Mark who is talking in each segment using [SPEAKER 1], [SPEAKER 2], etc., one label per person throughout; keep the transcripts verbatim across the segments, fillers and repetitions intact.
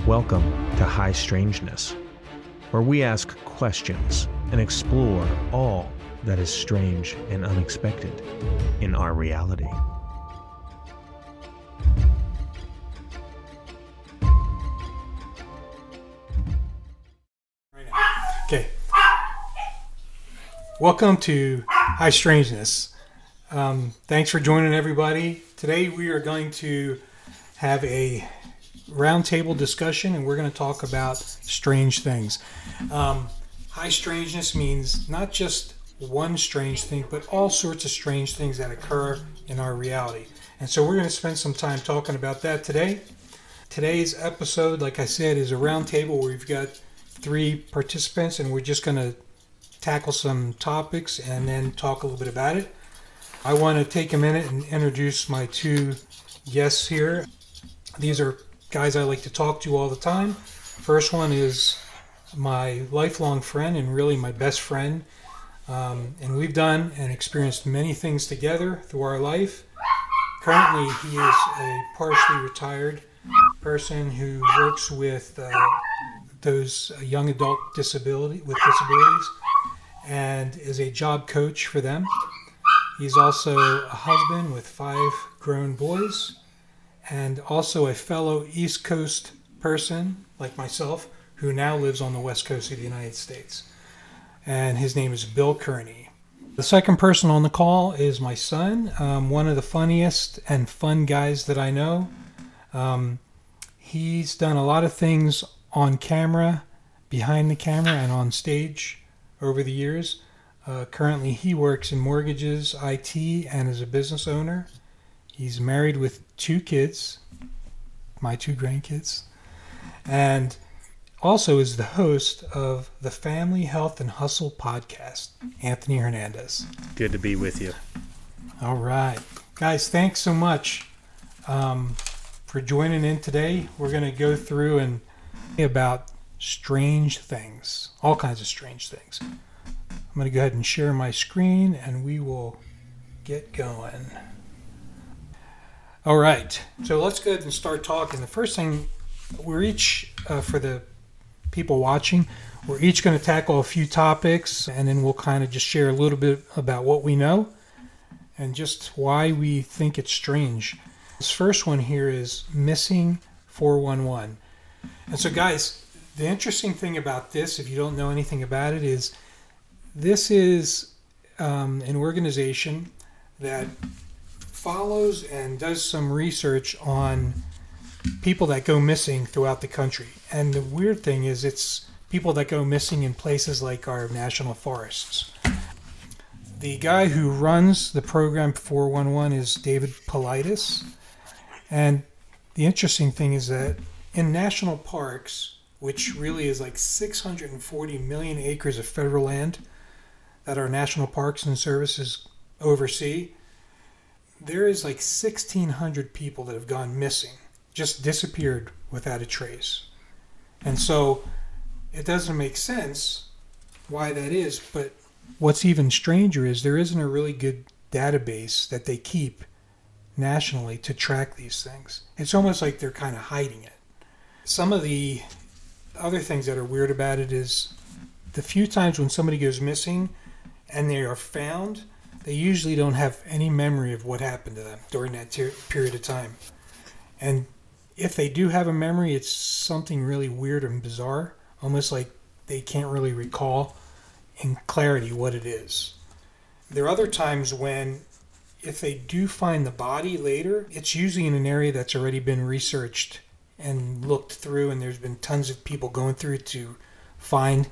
[SPEAKER 1] Welcome to High Strangeness, where we ask questions and explore all that is strange and unexpected in our reality.
[SPEAKER 2] Okay. Welcome to High Strangeness. Um, thanks for joining, everybody. Today we are going to have a roundtable discussion, and we're going to talk about strange things. Um, high strangeness means not just one strange thing, but all sorts of strange things that occur in our reality. And so we're going to spend some time talking about that today. Today's episode, like I said, is a roundtable where we've got three participants, and we're just going to tackle some topics and then talk a little bit about it. I want to take a minute and introduce my two guests here. These are guys I like to talk to all the time. First one is my lifelong friend and really my best friend. Um, and we've done and experienced many things together through our life. Currently, he is a partially retired person who works with uh, those young adult disability with disabilities and is a job coach for them. He's also a husband with five grown boys, and also a fellow East Coast person like myself who now lives on the West Coast of the United States. And his name is Bill Kearney. The second person on the call is my son, um, one of the funniest and fun guys that I know. Um, he's done a lot of things on camera, behind the camera, and on stage over the years. Uh, currently, he works in mortgages, I T, and is a business owner. He's married with two kids, my two grandkids, and also is the host of the Family Health and Hustle podcast, Anthony Hernandez.
[SPEAKER 3] Good to be with you.
[SPEAKER 2] All right. Guys, thanks so much um, for joining in today. We're going to go through and about strange things, all kinds of strange things. I'm going to go ahead and share my screen, and we will get going. All right, so let's go ahead and start talking. The first thing, we're each, uh, for the people watching, we're each going to tackle a few topics, and then we'll kind of just share a little bit about what we know and just why we think it's strange. This first one here is missing four one one. And so, guys, the interesting thing about this, if you don't know anything about it, is this is um, an organization that follows and does some research on people that go missing throughout the country. And the weird thing is it's people that go missing in places like our national forests. The guy who runs the program four one one is David Paulides. And the interesting thing is that in national parks, which really is like six hundred forty million acres of federal land that our national parks and services oversee, there is like sixteen hundred people that have gone missing, just disappeared without a trace. And so it doesn't make sense why that is, but what's even stranger is there isn't a really good database that they keep nationally to track these things. It's almost like they're kind of hiding it. Some of the other things that are weird about it is the few times when somebody goes missing and they are found, they usually don't have any memory of what happened to them during that ter- period of time. And if they do have a memory, it's something really weird and bizarre, almost like they can't really recall in clarity what it is. There are other times when if they do find the body later, it's usually in an area that's already been researched and looked through, and there's been tons of people going through to find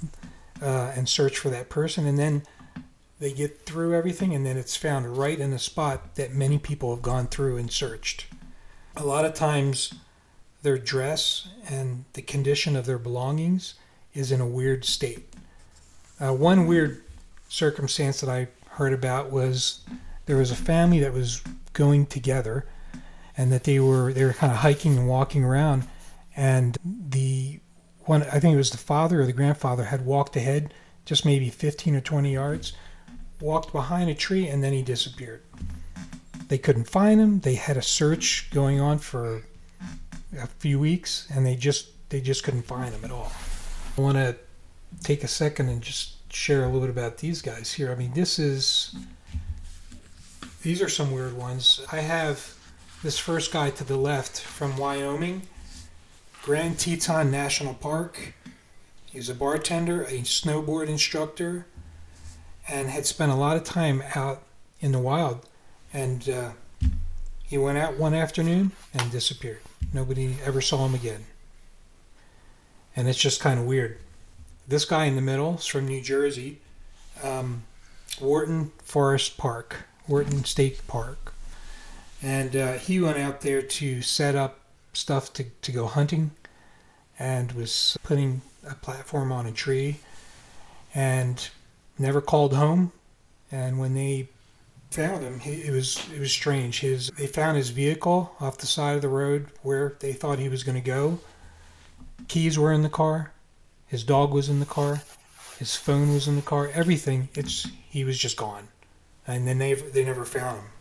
[SPEAKER 2] uh, and search for that person, and then they get through everything, and then it's found right in a spot that many people have gone through and searched. A lot of times their dress and the condition of their belongings is in a weird state. Uh, one weird circumstance that I heard about was there was a family that was going together, and that they were they were kind of hiking and walking around, and the one, I think it was the father or the grandfather, had walked ahead just maybe fifteen or twenty yards, walked behind a tree, and then he disappeared. They couldn't find him. They had a search going on for a few weeks, and they just they just couldn't find them at all. I want to take a second and just share a little bit about these guys here. I mean, this is, these are some weird ones. I have this first guy to the left from Wyoming, Grand Teton National Park. He's a bartender, a snowboard instructor, and had spent a lot of time out in the wild. And uh, he went out one afternoon and disappeared. Nobody ever saw him again. And it's just kind of weird. This guy in the middle is from New Jersey, um, Wharton Forest Park, Wharton State Park. And uh, he went out there to set up stuff to, to go hunting, and was putting a platform on a tree, and never called home. And when they found him, he, it was it was strange. His they found his vehicle off the side of the road where they thought he was going to go. Keys were in the car. His dog was in the car. His phone was in the car. Everything. It's he was just gone, and then they they never found him.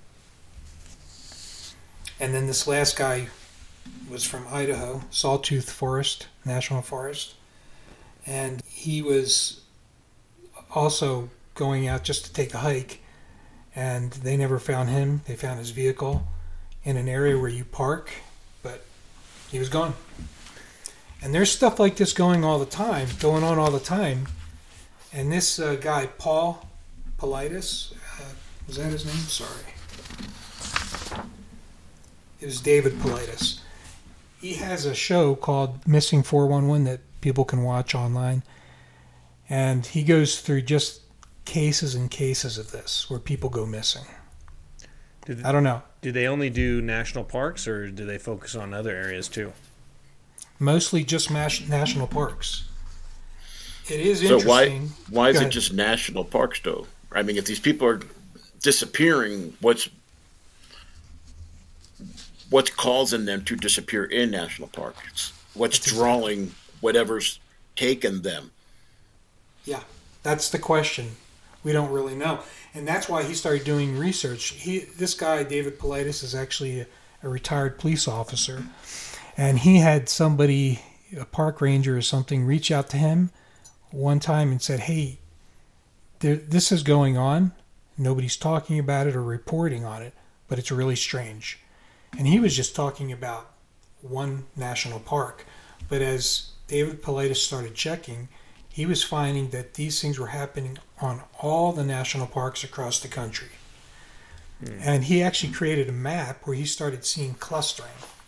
[SPEAKER 2] And then this last guy was from Idaho, Sawtooth Forest National Forest, and he was also going out just to take a hike, and they never found him. They found his vehicle in an area where you park, but he was gone. And there's stuff like this going all the time, going on all the time. And this uh, guy, Paul Paulides, uh, was that his name? Sorry. It was David Paulides. He has a show called Missing four one one that people can watch online. And he goes through just cases and cases of this where people go missing.
[SPEAKER 1] Did,
[SPEAKER 2] I don't know.
[SPEAKER 1] Do they only do national parks, or do they focus on other areas too?
[SPEAKER 2] Mostly just mas- national parks. It is
[SPEAKER 3] so
[SPEAKER 2] interesting.
[SPEAKER 3] So why why is
[SPEAKER 2] Go
[SPEAKER 3] it
[SPEAKER 2] ahead.
[SPEAKER 3] just national parks, though? I mean, if these people are disappearing, what's what's causing them to disappear in national parks? What's
[SPEAKER 2] That's
[SPEAKER 3] drawing
[SPEAKER 2] exactly.
[SPEAKER 3] whatever's taken them?
[SPEAKER 2] Yeah, that's the question. We don't really know. And that's why he started doing research. He, this guy, David Paulides, is actually a, a retired police officer. And he had somebody, a park ranger or something, reach out to him one time and said, hey, there, this is going on. Nobody's talking about it or reporting on it, but it's really strange. And he was just talking about one national park. But as David Paulides started checking, he was finding that these things were happening on all the national parks across the country. Hmm. And he actually created a map where he started seeing clustering.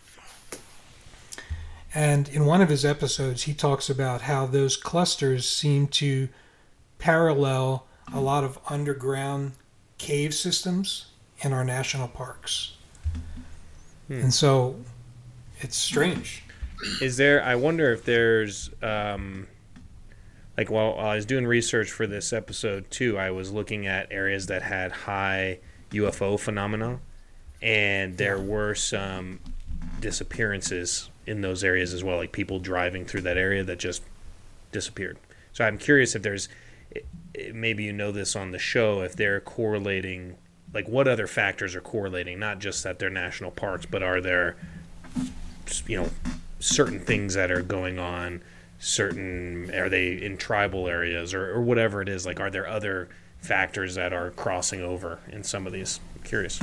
[SPEAKER 2] And in one of his episodes, he talks about how those clusters seem to parallel a lot of underground cave systems in our national parks. Hmm. And so it's strange.
[SPEAKER 1] Is there, I wonder if there's, um, like while, while I was doing research for this episode too, I was looking at areas that had high U F O phenomena, and there were some disappearances in those areas as well, like people driving through that area that just disappeared. So I'm curious if there's, maybe you know this on the show, if they're correlating, like what other factors are correlating, not just that they're national parks, but are there, you know, certain things that are going on, certain, are they in tribal areas or, or whatever it is, like are there other factors that are crossing over in some of these? I'm curious.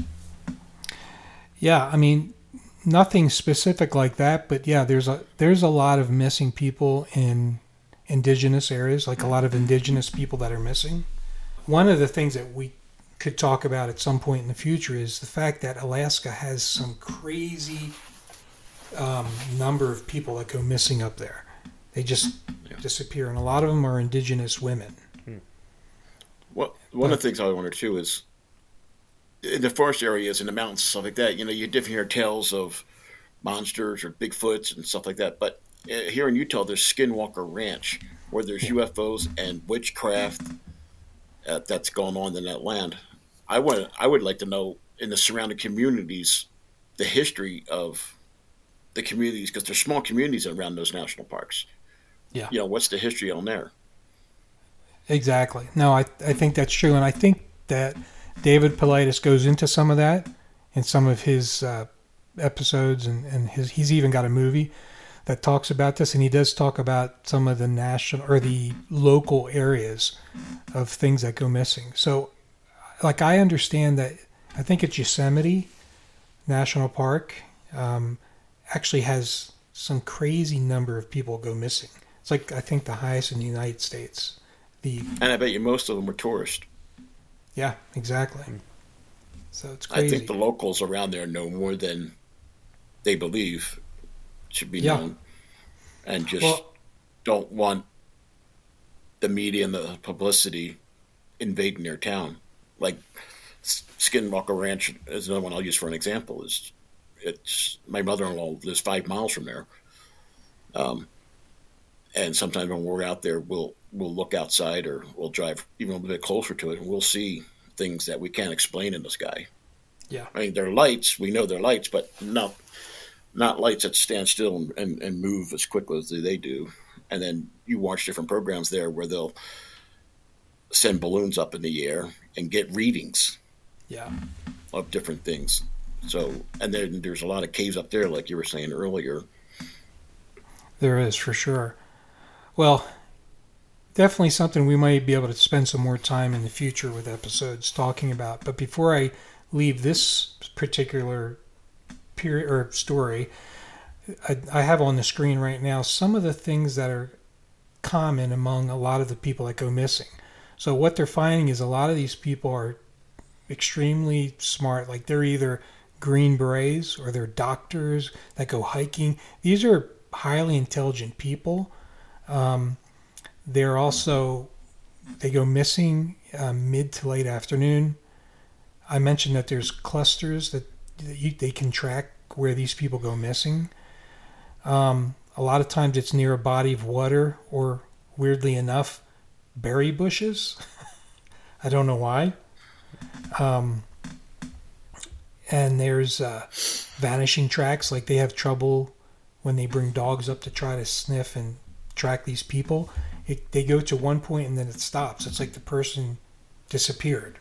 [SPEAKER 2] Yeah, I mean, nothing specific like that, but yeah, there's a there's a lot of missing people in indigenous areas, like a lot of indigenous people that are missing. One of the things that we could talk about at some point in the future is the fact that Alaska has some crazy um, number of people that go missing up there. They just yeah. disappear, and a lot of them are indigenous women.
[SPEAKER 3] Hmm. Well, one but, of the things I wonder too is in the forest areas, in the mountains, stuff like that. You know, you definitely hear tales of monsters or Bigfoots and stuff like that. But uh, here in Utah, there's Skinwalker Ranch, where there's yeah. U F Os and witchcraft uh, that's going on in that land. I want, I would like to know in the surrounding communities the history of the communities, because there's small communities around those national parks.
[SPEAKER 2] Yeah,
[SPEAKER 3] you know, what's the history on there?
[SPEAKER 2] Exactly. No, I I think that's true, and I think that David Paulides goes into some of that in some of his uh, episodes, and, and his he's even got a movie. that talks about this, and he does talk about some of the national or the local areas of things that go missing. So, like, I understand that I think it's Yosemite National Park um, actually has some crazy number of people go missing. It's like, I think, the highest in the United States. The
[SPEAKER 3] And I bet you most of them were tourists.
[SPEAKER 2] Yeah, exactly. So it's crazy.
[SPEAKER 3] I think the locals around there know more than they believe should be
[SPEAKER 2] Yeah.
[SPEAKER 3] known, and just
[SPEAKER 2] Well-
[SPEAKER 3] don't want the media and the publicity invading their town. Like S- Skinwalker Ranch is another one I'll use for an example. Is it's my mother-in-law lives five miles from there, um, and sometimes when we're out there, we'll we'll look outside or we'll drive even a little bit closer to it, and we'll see things that we can't explain in the sky.
[SPEAKER 2] Yeah.
[SPEAKER 3] I mean, they're lights. We know they're lights, but not not lights that stand still and, and, and move as quickly as they do. And then you watch different programs there where they'll send balloons up in the air and get readings
[SPEAKER 2] Yeah.
[SPEAKER 3] of different things. So, and then there's a lot of caves up there, like you were saying earlier.
[SPEAKER 2] There is, for sure. Well, definitely something we might be able to spend some more time in the future with episodes talking about. But before I leave this particular period or story, I, I have on the screen right now some of the things that are common among a lot of the people that go missing. So what they're finding is a lot of these people are extremely smart. Like, they're either Green Berets or they're doctors that go hiking. These are highly intelligent people. Um, they're also, they go missing uh, mid to late afternoon. I mentioned that there's clusters that, that you, they can track where these people go missing. Um, a lot of times it's near a body of water or, weirdly enough, berry bushes. I don't know why. Um, and there's uh, vanishing tracks. Like, they have trouble when they bring dogs up to try to sniff and track these people. It, they go to one point and then it stops. It's like the person disappeared.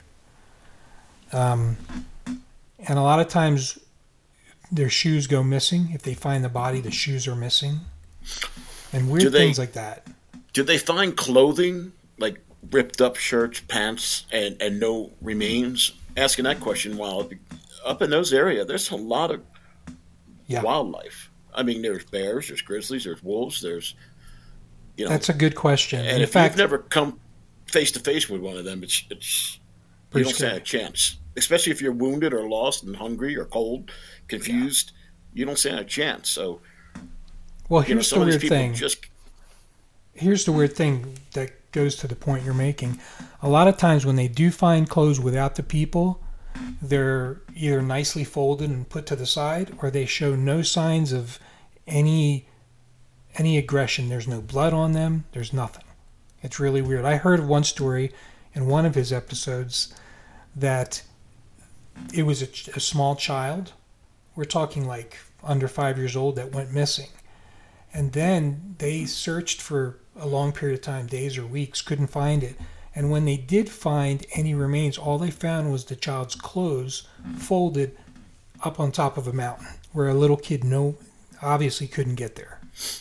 [SPEAKER 2] Um, and a lot of times their shoes go missing. If they find the body, the shoes are missing. And weird
[SPEAKER 3] Do they-
[SPEAKER 2] things like that.
[SPEAKER 3] Did they find clothing, like ripped up shirts, pants, and, and no remains? Asking that question while up in those areas, there's a lot of
[SPEAKER 2] Yeah.
[SPEAKER 3] wildlife. I mean, there's bears, there's grizzlies, there's wolves, there's, you know.
[SPEAKER 2] That's a good question.
[SPEAKER 3] and
[SPEAKER 2] In
[SPEAKER 3] if
[SPEAKER 2] fact,
[SPEAKER 3] you've never come face to face with one of them, it's it's you
[SPEAKER 2] Pretty
[SPEAKER 3] don't stand
[SPEAKER 2] scary.
[SPEAKER 3] a chance. Especially if you're wounded or lost and hungry or cold, confused, you don't stand a chance. So
[SPEAKER 2] well,
[SPEAKER 3] you know,
[SPEAKER 2] here's
[SPEAKER 3] some
[SPEAKER 2] the
[SPEAKER 3] of these
[SPEAKER 2] weird
[SPEAKER 3] people
[SPEAKER 2] thing.
[SPEAKER 3] just
[SPEAKER 2] Here's the weird thing that goes to the point you're making. A lot of times when they do find clothes without the people, they're either nicely folded and put to the side, or they show no signs of any any aggression. There's no blood on them. There's nothing. It's really weird. I heard one story in one of his episodes that it was a, a small child. We're talking like under five years old that went missing. And then they searched for a long period of time, days or weeks, couldn't find it. And when they did find any remains, all they found was the child's clothes folded up on top of a mountain where a little kid no obviously couldn't get there.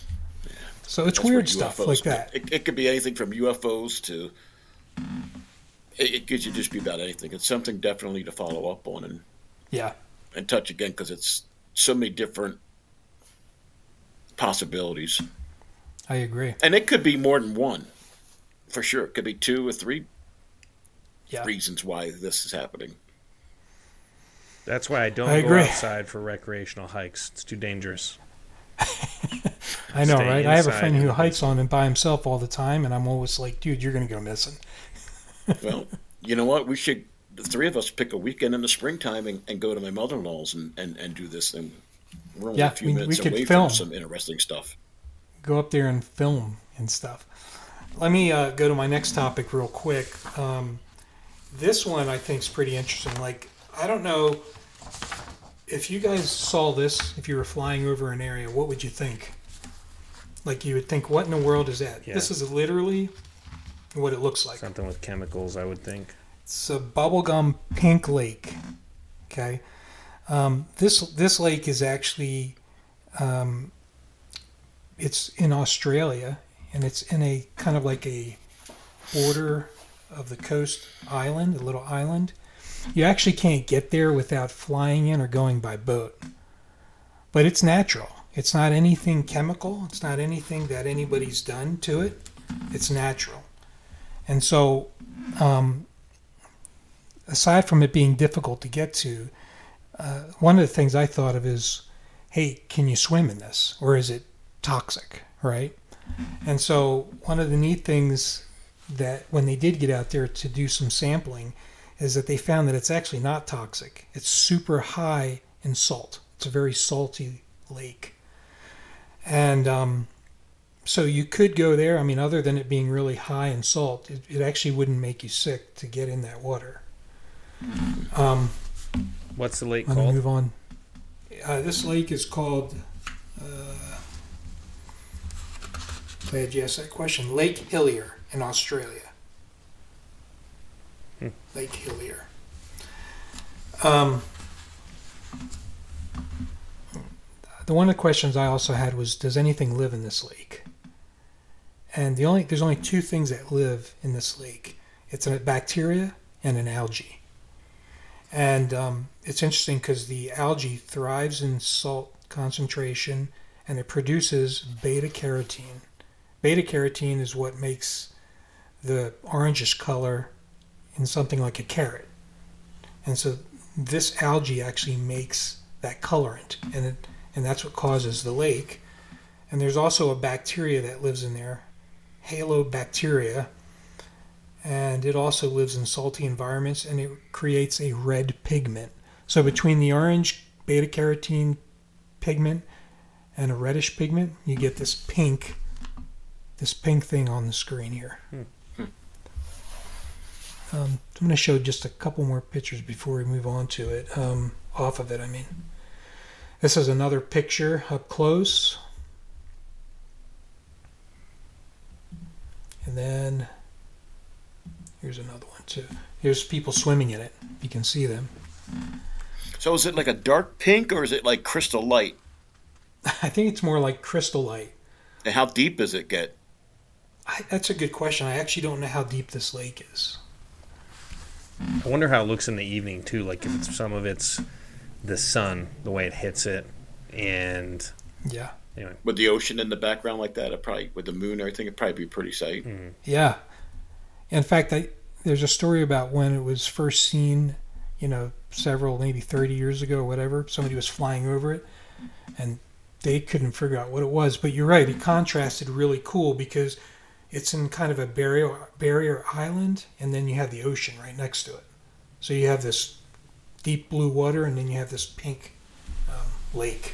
[SPEAKER 2] So it's
[SPEAKER 3] that's
[SPEAKER 2] weird
[SPEAKER 3] where
[SPEAKER 2] stuff
[SPEAKER 3] U F Os
[SPEAKER 2] like that.
[SPEAKER 3] It, it could be anything from U F Os to it, it could just be about anything. It's something definitely to follow up on and
[SPEAKER 2] Yeah.
[SPEAKER 3] and touch again because it's so many different possibilities.
[SPEAKER 2] I agree.
[SPEAKER 3] And it could be more than one, for sure. It could be two or three
[SPEAKER 2] Yeah.
[SPEAKER 3] reasons why this is happening.
[SPEAKER 1] That's why I don't
[SPEAKER 2] I
[SPEAKER 1] go
[SPEAKER 2] agree.
[SPEAKER 1] outside for recreational hikes. It's too dangerous.
[SPEAKER 2] I know,
[SPEAKER 1] Stay
[SPEAKER 2] right? I have a
[SPEAKER 1] inside
[SPEAKER 2] friend
[SPEAKER 1] in
[SPEAKER 2] who
[SPEAKER 1] the
[SPEAKER 2] hikes on it by himself all the time, and I'm always like, dude, you're going to go missing.
[SPEAKER 3] Well, you know what? We should, the three of us, pick a weekend in the springtime and, and go to my mother-in-law's and, and, and do this thing. We're only
[SPEAKER 2] Yeah,
[SPEAKER 3] a few
[SPEAKER 2] we- we
[SPEAKER 3] minutes
[SPEAKER 2] could
[SPEAKER 3] away
[SPEAKER 2] film.
[SPEAKER 3] from some interesting stuff.
[SPEAKER 2] Go up there and film and stuff. Let me uh, go to my next topic real quick. Um, this one I think is pretty interesting. Like, I don't know if you guys saw this, if you were flying over an area, what would you think? Like, you would think, what in the world is that?
[SPEAKER 1] Yeah.
[SPEAKER 2] This is literally what it looks like.
[SPEAKER 1] Something with chemicals, I would think.
[SPEAKER 2] It's a bubblegum pink lake. Okay. Um, this this lake is actually um, it's in Australia, and it's in a kind of like a border of the coast island, a little island. You actually can't get there without flying in or going by boat. But it's natural. It's not anything chemical. It's not anything that anybody's done to it. It's natural. And so, um, aside from it being difficult to get to, uh, one of the things I thought of is, hey, can you swim in this? Or is it toxic, right? And so one of the neat things that when they did get out there to do some sampling is that they found that it's actually not toxic. It's super high in salt. It's a very salty lake. And um, so you could go there. I mean, other than it being really high in salt, it, it actually wouldn't make you sick to get in that water. Um,
[SPEAKER 1] What's the lake
[SPEAKER 2] let me
[SPEAKER 1] called?
[SPEAKER 2] move on. Uh, this lake is called, uh, glad you asked that question, Lake Hillier in Australia.
[SPEAKER 1] Hmm.
[SPEAKER 2] Lake Hillier. Um, the one of the questions I also had was, does anything live in this lake? And the only there's only two things that live in this lake. It's a bacteria and an algae. And um, it's interesting because the algae thrives in salt concentration, and it produces beta carotene. Beta carotene is what makes the orangish color in something like a carrot. And so this algae actually makes that colorant, and it, and that's what causes the lake. And there's also a bacteria that lives in there, halobacteria, and it also lives in salty environments, and it creates a red pigment. So between the orange beta carotene pigment and a reddish pigment, you get this pink, this pink thing on the screen here.
[SPEAKER 1] Hmm.
[SPEAKER 2] Um, I'm going to show just a couple more pictures before we move on to it. Um, off of it, I mean. This is another picture up close. And then here's another one too. Here's people swimming in it. You can see them.
[SPEAKER 3] So is it like a dark pink or is it like crystal light?
[SPEAKER 2] I think it's more like crystal light.
[SPEAKER 3] And how deep does it get?
[SPEAKER 2] I, that's a good question. I actually don't know how deep this lake is.
[SPEAKER 1] I wonder how it looks in the evening too. Like if it's some of it's the sun, the way it hits it, and
[SPEAKER 2] Yeah.
[SPEAKER 1] anyway.
[SPEAKER 3] With the ocean in the background like that, it probably with the moon and everything, it'd probably be a pretty sight.
[SPEAKER 1] Mm.
[SPEAKER 2] Yeah. In fact, I, there's a story about when it was first seen, you know, several, maybe thirty years ago or whatever. Somebody was flying over it, and they couldn't figure out what it was. But you're right, it contrasted really cool because it's in kind of a barrier barrier island, and then you have the ocean right next to it. So you have this deep blue water, and then you have this pink um, lake.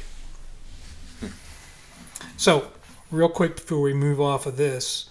[SPEAKER 2] So, real quick before we move off of this,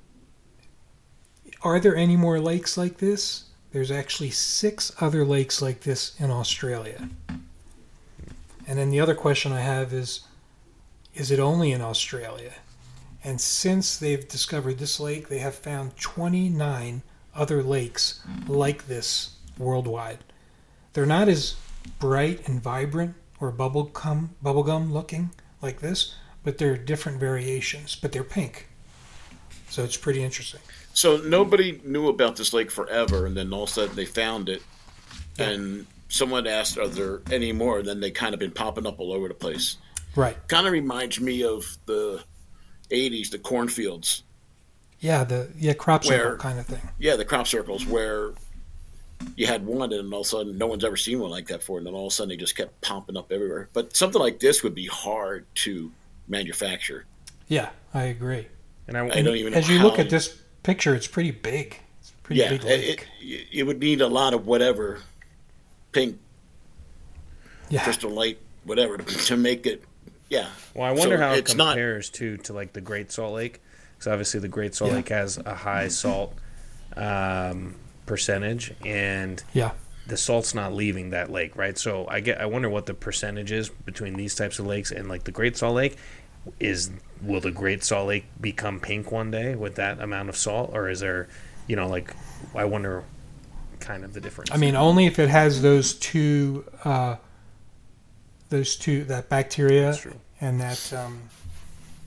[SPEAKER 2] are there any more lakes like this? There's actually six other lakes like this in Australia. And then the other question I have is, is it only in Australia? And since they've discovered this lake, they have found twenty-nine other lakes like this worldwide. They're not as bright and vibrant or bubblegum, bubblegum looking like this, but they're different variations, but they're pink. So it's pretty interesting.
[SPEAKER 3] So nobody knew about this lake forever, and then all of a sudden they found it,
[SPEAKER 2] Yeah.
[SPEAKER 3] and someone asked, are there any more? And then they kind of been popping up all over the place.
[SPEAKER 2] Right.
[SPEAKER 3] Kind of reminds me of the eighties, the cornfields.
[SPEAKER 2] Yeah, the yeah crop circle
[SPEAKER 3] Where-
[SPEAKER 2] kind of thing.
[SPEAKER 3] Yeah, the crop circles where you had one, and all of a sudden no one's ever seen one like that before, and then all of a sudden they just kept popping up everywhere. But something like this would be hard to manufacture.
[SPEAKER 2] Yeah, I agree.
[SPEAKER 1] And I,
[SPEAKER 3] I don't even know
[SPEAKER 2] As you
[SPEAKER 3] how
[SPEAKER 2] look at this picture, it's pretty big. It's a pretty
[SPEAKER 3] yeah,
[SPEAKER 2] big
[SPEAKER 3] it,
[SPEAKER 2] lake.
[SPEAKER 3] it, it would need a lot of whatever pink,
[SPEAKER 2] yeah.
[SPEAKER 3] crystal light, whatever to, to make it. Yeah.
[SPEAKER 1] well, I wonder
[SPEAKER 3] So
[SPEAKER 1] how it
[SPEAKER 3] it's not-
[SPEAKER 1] compares to to like the Great Salt Lake, because obviously the Great Salt
[SPEAKER 2] Yeah.
[SPEAKER 1] Lake has a high salt um, percentage, and
[SPEAKER 2] Yeah.
[SPEAKER 1] the salt's not leaving that lake, right? So I get, I wonder what the percentage is between these types of lakes and like the Great Salt Lake. Is will the Great Salt Lake become pink one day with that amount of salt, or is there, you know, like I wonder, kind of the difference.
[SPEAKER 2] I mean, only if it has those two, uh, those two, that bacteria
[SPEAKER 1] That's true.
[SPEAKER 2] and that um,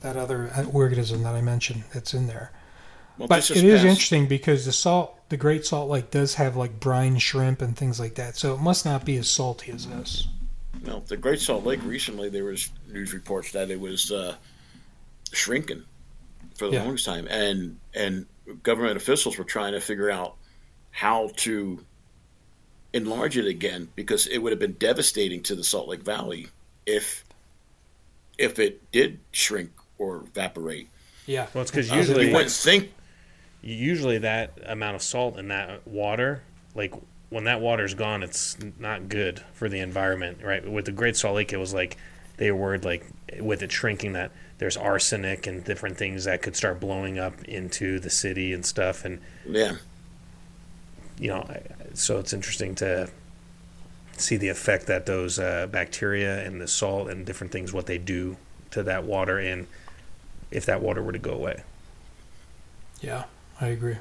[SPEAKER 2] that other organism that I mentioned that's in there.
[SPEAKER 3] Well,
[SPEAKER 2] But
[SPEAKER 3] this
[SPEAKER 2] it is
[SPEAKER 3] past-
[SPEAKER 2] interesting because the salt, the Great Salt Lake, does have like brine shrimp and things like that, so it must not be as salty as this.
[SPEAKER 3] No, the Great Salt Lake recently there was news reports that it was uh, shrinking for the
[SPEAKER 2] Yeah.
[SPEAKER 3] longest time, and and government officials were trying to figure out how to enlarge it again because it would have been devastating to the Salt Lake Valley if if it did shrink or evaporate.
[SPEAKER 2] Yeah.
[SPEAKER 1] Well, it's because
[SPEAKER 3] Uh,
[SPEAKER 1] usually
[SPEAKER 3] you wouldn't think.
[SPEAKER 1] usually that amount of salt in that water, like when that water's gone, it's not good for the environment, right? With the Great Salt Lake, it was like they were worried, like with it shrinking, that there's arsenic and different things that could start blowing up into the city and stuff, and
[SPEAKER 3] Yeah,
[SPEAKER 1] you know, I- so it's interesting to see the effect that those uh, bacteria and the salt and different things, what they do to that water, and if that water were to go away.
[SPEAKER 2] Yeah, I agree.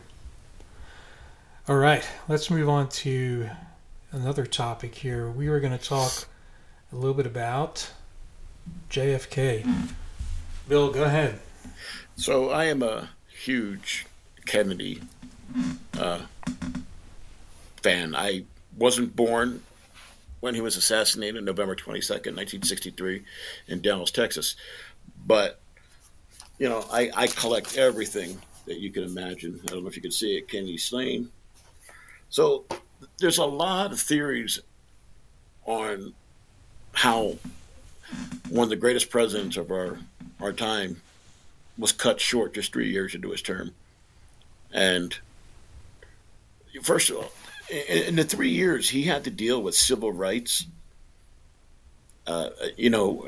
[SPEAKER 2] All right, let's move on to another topic here. We were going to talk a little bit about J F K. Bill, go ahead.
[SPEAKER 3] so I am a huge Kennedy uh, fan. I wasn't born when he was assassinated November twenty-second, nineteen sixty-three in Dallas, Texas. But, you know, I, I collect everything that you can imagine. I don't know if you can see it, Kennedy slain. So there's a lot of theories on how one of the greatest presidents of our, our time was cut short just three years into his term. And first of all, in, in the three years, he had to deal with civil rights. Uh, you know,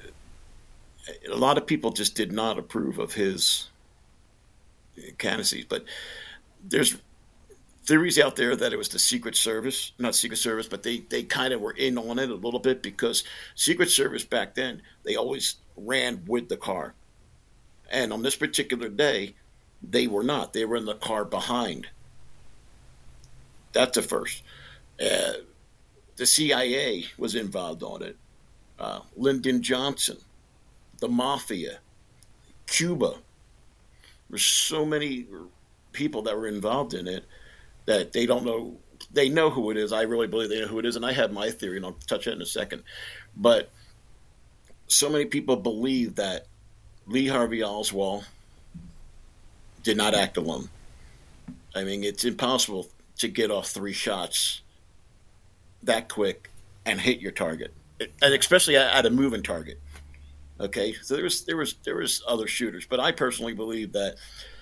[SPEAKER 3] a lot of people just did not approve of his candidacy, but there's theories out there that it was the Secret Service, not Secret Service, but they, they kind of were in on it a little bit because Secret Service back then, they always ran with the car. And on this particular day, they were not. They were in the car behind. That's the first. Uh, the C I A was involved on it. Uh, Lyndon Johnson, the Mafia, Cuba. There's so many people that were involved in it that they don't know. They know who it is. I really believe they know who it is, and I have my theory, and I'll touch it in a second. But so many people believe that Lee Harvey Oswald did not act alone. I mean, it's impossible to get off three shots that quick and hit your target, and especially at a moving target. Okay, so there was there was there was other shooters, but I personally believe that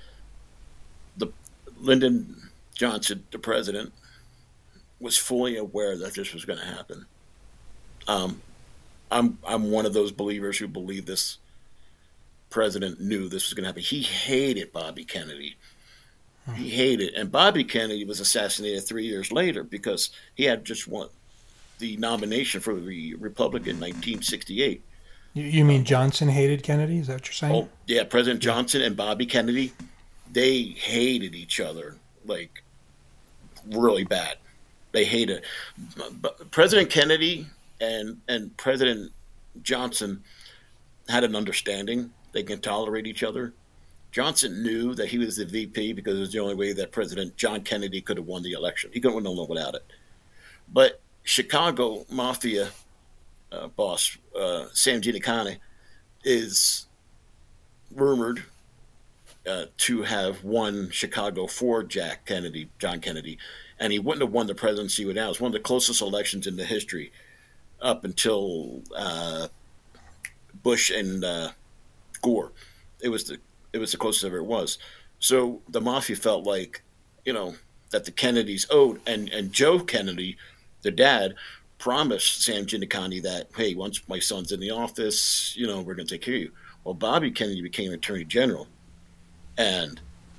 [SPEAKER 3] the Lyndon Johnson, the president, was fully aware that this was going to happen. Um, I'm I'm one of those believers who believe this president knew this was going to happen. He hated Bobby Kennedy. He hated, and Bobby Kennedy was assassinated three years later because he had just won the nomination for the Republican in nineteen sixty-eight.
[SPEAKER 2] You, you mean Johnson hated Kennedy? Is that what you're saying?
[SPEAKER 3] Oh, yeah, President Johnson and Bobby Kennedy, they hated each other, like, really bad. They hated. But President Kennedy and and President Johnson had an understanding. They can tolerate each other. Johnson knew that he was the V P because it was the only way that President John Kennedy could have won the election. He couldn't win without it. But Chicago Mafia uh, boss uh, Sam Giancana is rumored uh, to have won Chicago for Jack Kennedy, John Kennedy, and he wouldn't have won the presidency without. It was one of the closest elections in the history up until uh, Bush and uh, Gore. It was the it was the closest ever it was. So the mafia felt like, you know, that the Kennedys owed, and and Joe Kennedy, the dad, promised Sam Giancana that, hey, once my son's in the office, you know, we're going to take care of you. Well, Bobby Kennedy became Attorney General, and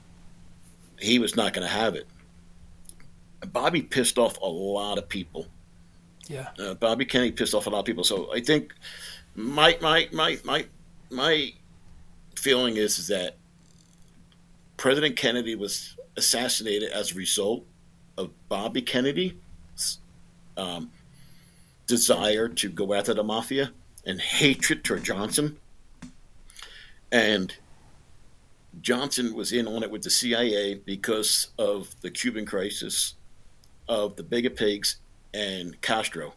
[SPEAKER 3] he was not going to have it. Bobby pissed off a lot of people.
[SPEAKER 2] Yeah.
[SPEAKER 3] Uh, Bobby Kennedy pissed off a lot of people. So I think my my my my my feeling is, is that President Kennedy was assassinated as a result of Bobby Kennedy's um, desire to go after the mafia and hatred toward Johnson. And Johnson was in on it with the C I A because of the Cuban crisis, of the Big Pigs, and Castro.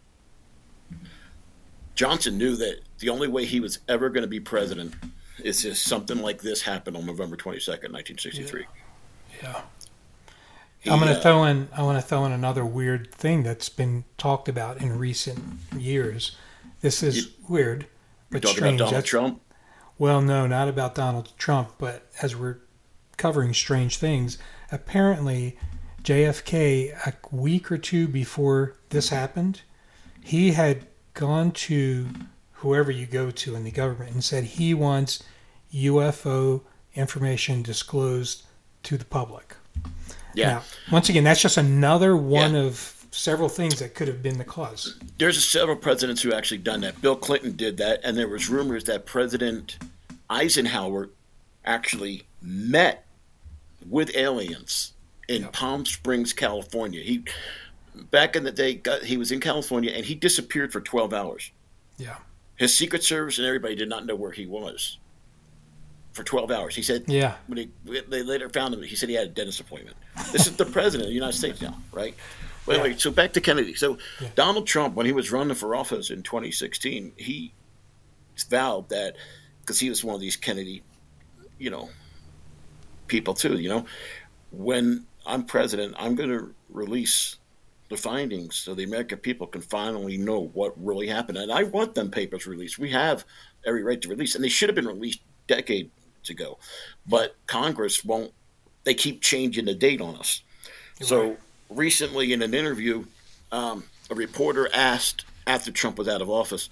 [SPEAKER 3] Johnson knew that the only way he was ever going to be president is if something like this happened on November twenty-second, nineteen sixty-three.
[SPEAKER 2] Yeah. yeah.
[SPEAKER 3] He,
[SPEAKER 2] I'm going to
[SPEAKER 3] uh,
[SPEAKER 2] throw in. I want to throw in another weird thing that's been talked about in recent years. This is
[SPEAKER 3] you,
[SPEAKER 2] weird, but
[SPEAKER 3] talking
[SPEAKER 2] strange.
[SPEAKER 3] about Donald
[SPEAKER 2] That's-
[SPEAKER 3] Trump?
[SPEAKER 2] Well, no, not about Donald Trump, but as we're covering strange things, apparently J F K, a week or two before this happened, he had gone to whoever you go to in the government and said he wants U F O information disclosed to the public.
[SPEAKER 3] Yeah.
[SPEAKER 2] Now, once again, that's just another one
[SPEAKER 3] Yeah.
[SPEAKER 2] of several things that could have been the cause.
[SPEAKER 3] There's several presidents who actually done that. Bill Clinton did that, and there was rumors that President Eisenhower actually met with aliens in
[SPEAKER 2] Yep.
[SPEAKER 3] Palm Springs, California. He back in the day, got, he was in California, and he disappeared for twelve hours.
[SPEAKER 2] Yeah.
[SPEAKER 3] His Secret Service and everybody did not know where he was for twelve hours. He said,
[SPEAKER 2] Yeah.
[SPEAKER 3] when he, they later found him, he said he had a dentist appointment. This is the president of the United States now, right? Wait,
[SPEAKER 2] Yeah.
[SPEAKER 3] wait. So back to Kennedy. So
[SPEAKER 2] Yeah.
[SPEAKER 3] Donald Trump, when he was running for office in twenty sixteen, he vowed that, because he was one of these Kennedy, you know, people too, you know, when I'm president, I'm going to release the findings so the American people can finally know what really happened. And I want them papers released. We have every right to release, and they should have been released decades ago. But Congress won't. They keep changing the date on us. So
[SPEAKER 2] Right.
[SPEAKER 3] recently, in an interview, um, a reporter asked, after Trump was out of office,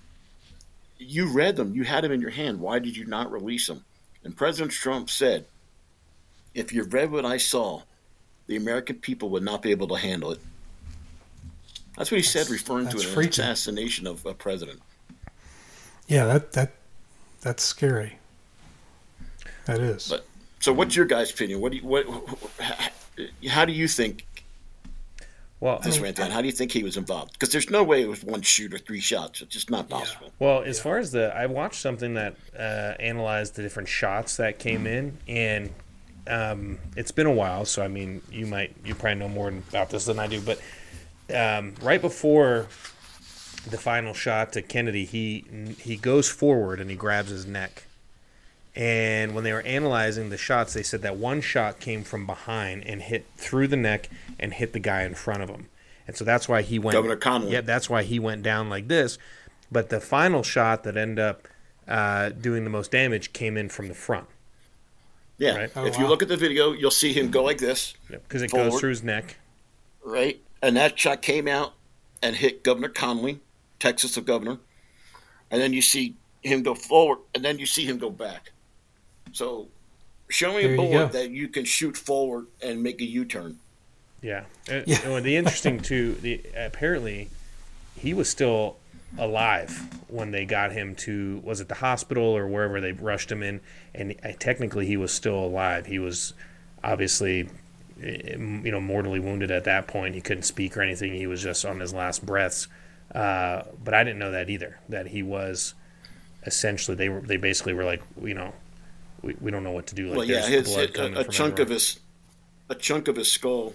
[SPEAKER 3] "You read them. You had them in your hand. Why did you not release them?" And President Trump said, "If you read what I saw, the American people would not be able to handle it." That's what he said, referring to
[SPEAKER 2] that's
[SPEAKER 3] an
[SPEAKER 2] freaky.
[SPEAKER 3] assassination of a president.
[SPEAKER 2] Yeah, that that that's scary. That is.
[SPEAKER 3] But so, what's your guys' opinion? What do you, what? How do you think
[SPEAKER 1] Well,
[SPEAKER 3] this went down? How do you think he was involved? Because there's no way it was one shoot or three shots. It's just not possible.
[SPEAKER 1] Well, as far as the, I watched something that uh, analyzed the different shots that came in, and um, it's been a while. So I mean, you might, you probably know more about this than I do. But um, right before the final shot to Kennedy, he he goes forward and he grabs his neck. And when they were analyzing the shots, they said that one shot came from behind and hit through the neck and hit the guy in front of him. And so that's why he went.
[SPEAKER 3] Governor Connolly.
[SPEAKER 1] Yeah, that's why he went down like this. But the final shot that ended up uh, doing the most damage came in from the front.
[SPEAKER 3] Yeah.
[SPEAKER 1] Right.
[SPEAKER 2] Oh,
[SPEAKER 3] If you
[SPEAKER 2] wow.
[SPEAKER 3] look at the video, you'll see him go like this,
[SPEAKER 1] Because it
[SPEAKER 3] Forward.
[SPEAKER 1] goes through his neck.
[SPEAKER 3] right? And that shot came out and hit Governor Connolly, Texas governor. And then you see him go forward, and then you see him go back. So show me
[SPEAKER 2] There
[SPEAKER 3] a
[SPEAKER 2] you
[SPEAKER 3] bullet
[SPEAKER 2] go.
[SPEAKER 3] that you can shoot forward and make a U-turn.
[SPEAKER 1] Yeah. Uh,
[SPEAKER 2] Yeah.
[SPEAKER 1] well, the interesting too, the apparently he was still alive when they got him to, was it the hospital or wherever they rushed him in, and uh, technically he was still alive. He was obviously, eh, you know, mortally wounded at that point. He couldn't speak or anything. He was just on his last breaths. Uh, but I didn't know that either. That he was essentially, they were they basically were like, you know, we, we don't know what to do. Like,
[SPEAKER 3] Well, yeah,
[SPEAKER 1] there's
[SPEAKER 3] his,
[SPEAKER 1] blood
[SPEAKER 3] a,
[SPEAKER 1] coming
[SPEAKER 3] a
[SPEAKER 1] from
[SPEAKER 3] chunk of
[SPEAKER 1] everywhere.
[SPEAKER 3] his a chunk of his skull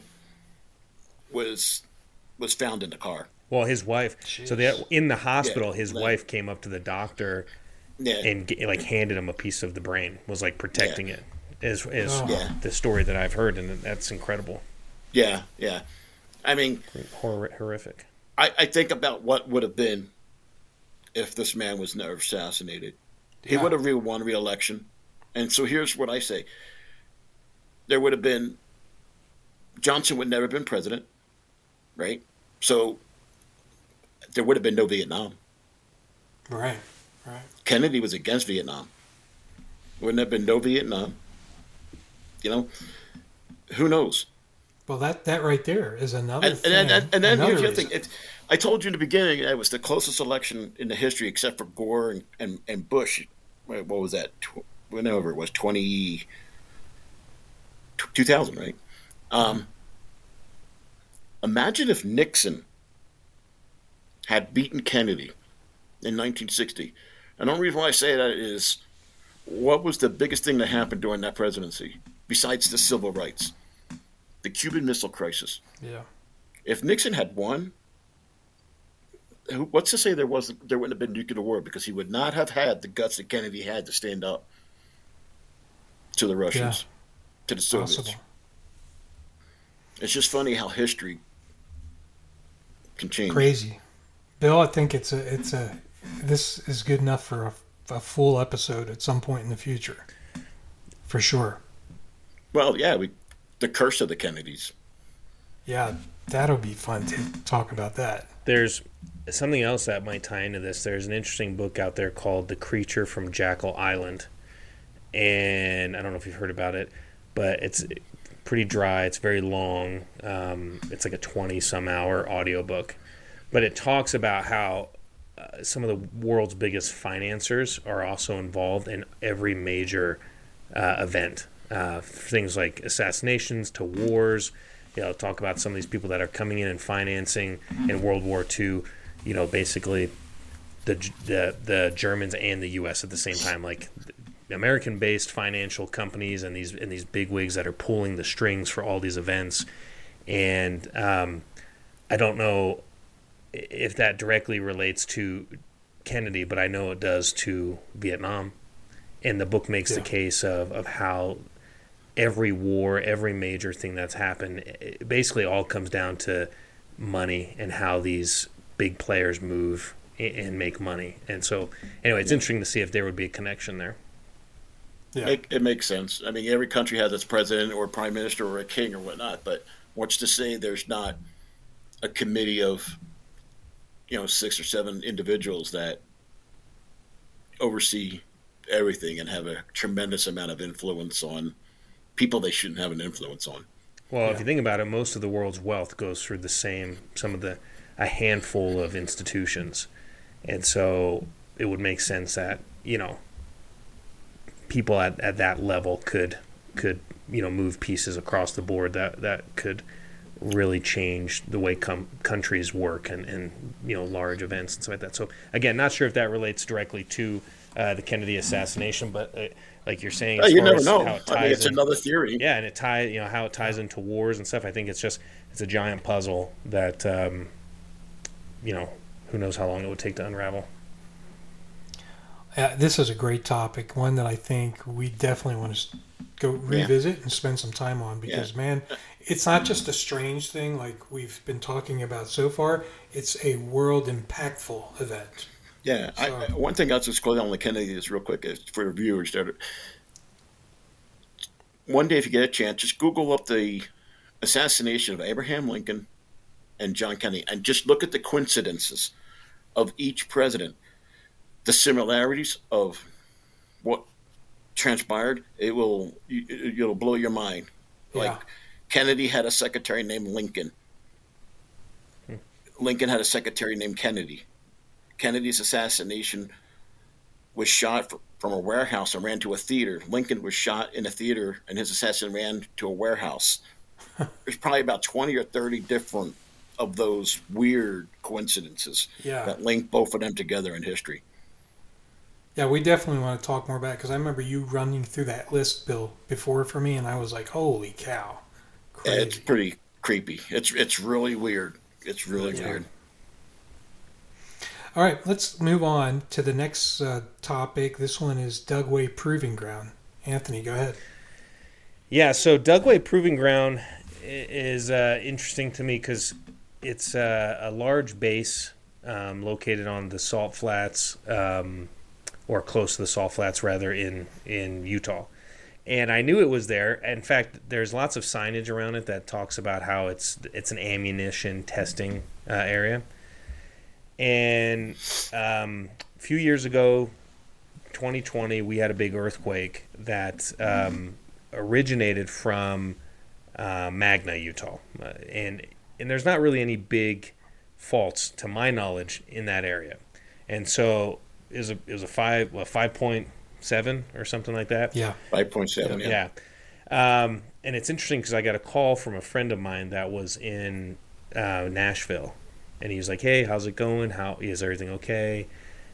[SPEAKER 3] was was found in the car.
[SPEAKER 1] Well, his wife. So they, in the hospital, his
[SPEAKER 3] like-
[SPEAKER 1] wife came up to the doctor
[SPEAKER 3] Yeah,
[SPEAKER 1] and ge- like handed him a piece of the brain. Was like protecting it. Is is
[SPEAKER 2] Oh.
[SPEAKER 3] Yeah.
[SPEAKER 1] the story that I've heard, and that's incredible,
[SPEAKER 3] yeah, yeah. I mean,
[SPEAKER 1] Hor- horrific.
[SPEAKER 3] I, I think about what would have been if this man was never assassinated. He
[SPEAKER 2] Yeah.
[SPEAKER 3] would have re- won re-election. And so here's what I say. There would have been, Johnson would never have been president, right? So there would have been no Vietnam.
[SPEAKER 2] Right. Right.
[SPEAKER 3] Kennedy was against Vietnam. Wouldn't have been no Vietnam. You know, who knows?
[SPEAKER 2] Well, that, that right there is another
[SPEAKER 3] And,
[SPEAKER 2] thing.
[SPEAKER 3] and, and, and then
[SPEAKER 2] another
[SPEAKER 3] here's the other thing.
[SPEAKER 2] reason.
[SPEAKER 3] It's, I told you in the beginning that it was the closest election in the history, except for Gore and, and, and Bush. What was that? Tw- Whenever it was, twenty, two thousand, right? Um, imagine if Nixon had beaten Kennedy in nineteen sixty. And the only reason why I say that is what was the biggest thing that happened during that presidency besides the civil rights? The Cuban Missile Crisis.
[SPEAKER 2] Yeah.
[SPEAKER 3] If Nixon had won, what's to say there was there wouldn't have been nuclear war, because he would not have had the guts that Kennedy had to stand up to the Russians,
[SPEAKER 2] Yeah.
[SPEAKER 3] to the Soviets.
[SPEAKER 2] Possible.
[SPEAKER 3] It's just funny how history can change.
[SPEAKER 2] Crazy. Bill, I think it's a it's a this is good enough for a, a full episode at some point in the future, for sure.
[SPEAKER 3] Well, yeah, we the curse of the Kennedys.
[SPEAKER 2] Yeah, that'll be fun to talk about that.
[SPEAKER 1] There's something else that might tie into this. There's an interesting book out there called The Creature from Jackal Island. And I don't know if you've heard about it, but it's pretty dry. It's very long. Um, it's like a twenty-some hour audiobook. But it talks about how uh, some of the world's biggest financiers are also involved in every major uh, event. Uh, things like assassinations to wars. You know, talk about some of these people that are coming in and financing in World War Two. You know, basically the the the Germans and the U S at the same time, like American-based financial companies and these and these bigwigs that are pulling the strings for all these events. And um, I don't know if that directly relates to Kennedy, but I know it does to Vietnam. And the book makes yeah. the case of, of how every war, every major thing that's happened, it basically all comes down to money and how these big players move and make money. And so, anyway, it's yeah. interesting to see if there would be a connection there.
[SPEAKER 3] Yeah. It, it makes sense. I mean, every country has its president or prime minister or a king or whatnot, but what's to say there's not a committee of, you know, six or seven individuals that oversee everything and have a tremendous amount of influence on people they shouldn't have an influence on.
[SPEAKER 1] Well,
[SPEAKER 2] yeah.
[SPEAKER 1] if you think about it, most of the world's wealth goes through the same, some of the, a handful of institutions. And so it would make sense that, you know, people at, at that level could, could, you know, move pieces across the board that, that could really change the way com- countries work and, and, you know, large events and stuff like that. So, again, not sure if that relates directly to uh, the Kennedy assassination, but uh, like you're saying, as
[SPEAKER 3] yeah, you
[SPEAKER 1] far
[SPEAKER 3] never
[SPEAKER 1] as
[SPEAKER 3] know.
[SPEAKER 1] how it ties
[SPEAKER 3] I mean, it's
[SPEAKER 1] in,
[SPEAKER 3] another theory.
[SPEAKER 1] Yeah, and it ties, you know, how it ties into wars and stuff. I think it's just it's a giant puzzle that, um, you know, who knows how long it would take to unravel.
[SPEAKER 2] Uh, this is a great topic, one that I think we definitely want to go revisit yeah. and spend some time on because, yeah. man, it's not just a strange thing like we've been talking about so far. It's a world impactful event.
[SPEAKER 3] Yeah. So, I, one thing I'll just close on the Kennedy is real quick is for the viewers. That one day, if you get a chance, just Google up the assassination of Abraham Lincoln and John Kennedy and just look at the coincidences of each president. The similarities of what transpired, it will it'll blow your mind.
[SPEAKER 2] Yeah.
[SPEAKER 3] Like Kennedy had a secretary named Lincoln. Hmm. Lincoln had a secretary named Kennedy. Kennedy's assassination was shot from a warehouse and ran to a theater. Lincoln was shot in a theater, and his assassin ran to a warehouse. There's probably about twenty or thirty different of those weird coincidences
[SPEAKER 2] yeah.
[SPEAKER 3] that link both of them together in history.
[SPEAKER 2] Yeah, we definitely want to talk more about it because I remember you running through that list, Bill, before for me, and I was like, "Holy cow!" Crazy.
[SPEAKER 3] It's pretty creepy. It's it's really weird. It's really yeah. weird.
[SPEAKER 2] All right, let's move on to the next uh, topic. This one is Dugway Proving Ground. Anthony, go ahead.
[SPEAKER 1] Yeah, so Dugway Proving Ground is uh, interesting to me because it's uh, a large base um, located on the Salt Flats. Um, or close to the Salt Flats, rather, in, in Utah. And I knew it was there. In fact, there's lots of signage around it that talks about how it's it's an ammunition testing uh, area. And um, a few years ago, twenty twenty, we had a big earthquake that um, originated from uh, Magna, Utah. Uh, and and there's not really any big faults, to my knowledge, in that area. And so It was a it was a five well, five point seven or something like that.
[SPEAKER 2] Yeah,
[SPEAKER 3] five point seven. Yeah,
[SPEAKER 1] yeah. Um, and it's interesting because I got a call from a friend of mine that was in uh, Nashville, and he was like, "Hey, how's it going? How is everything okay?"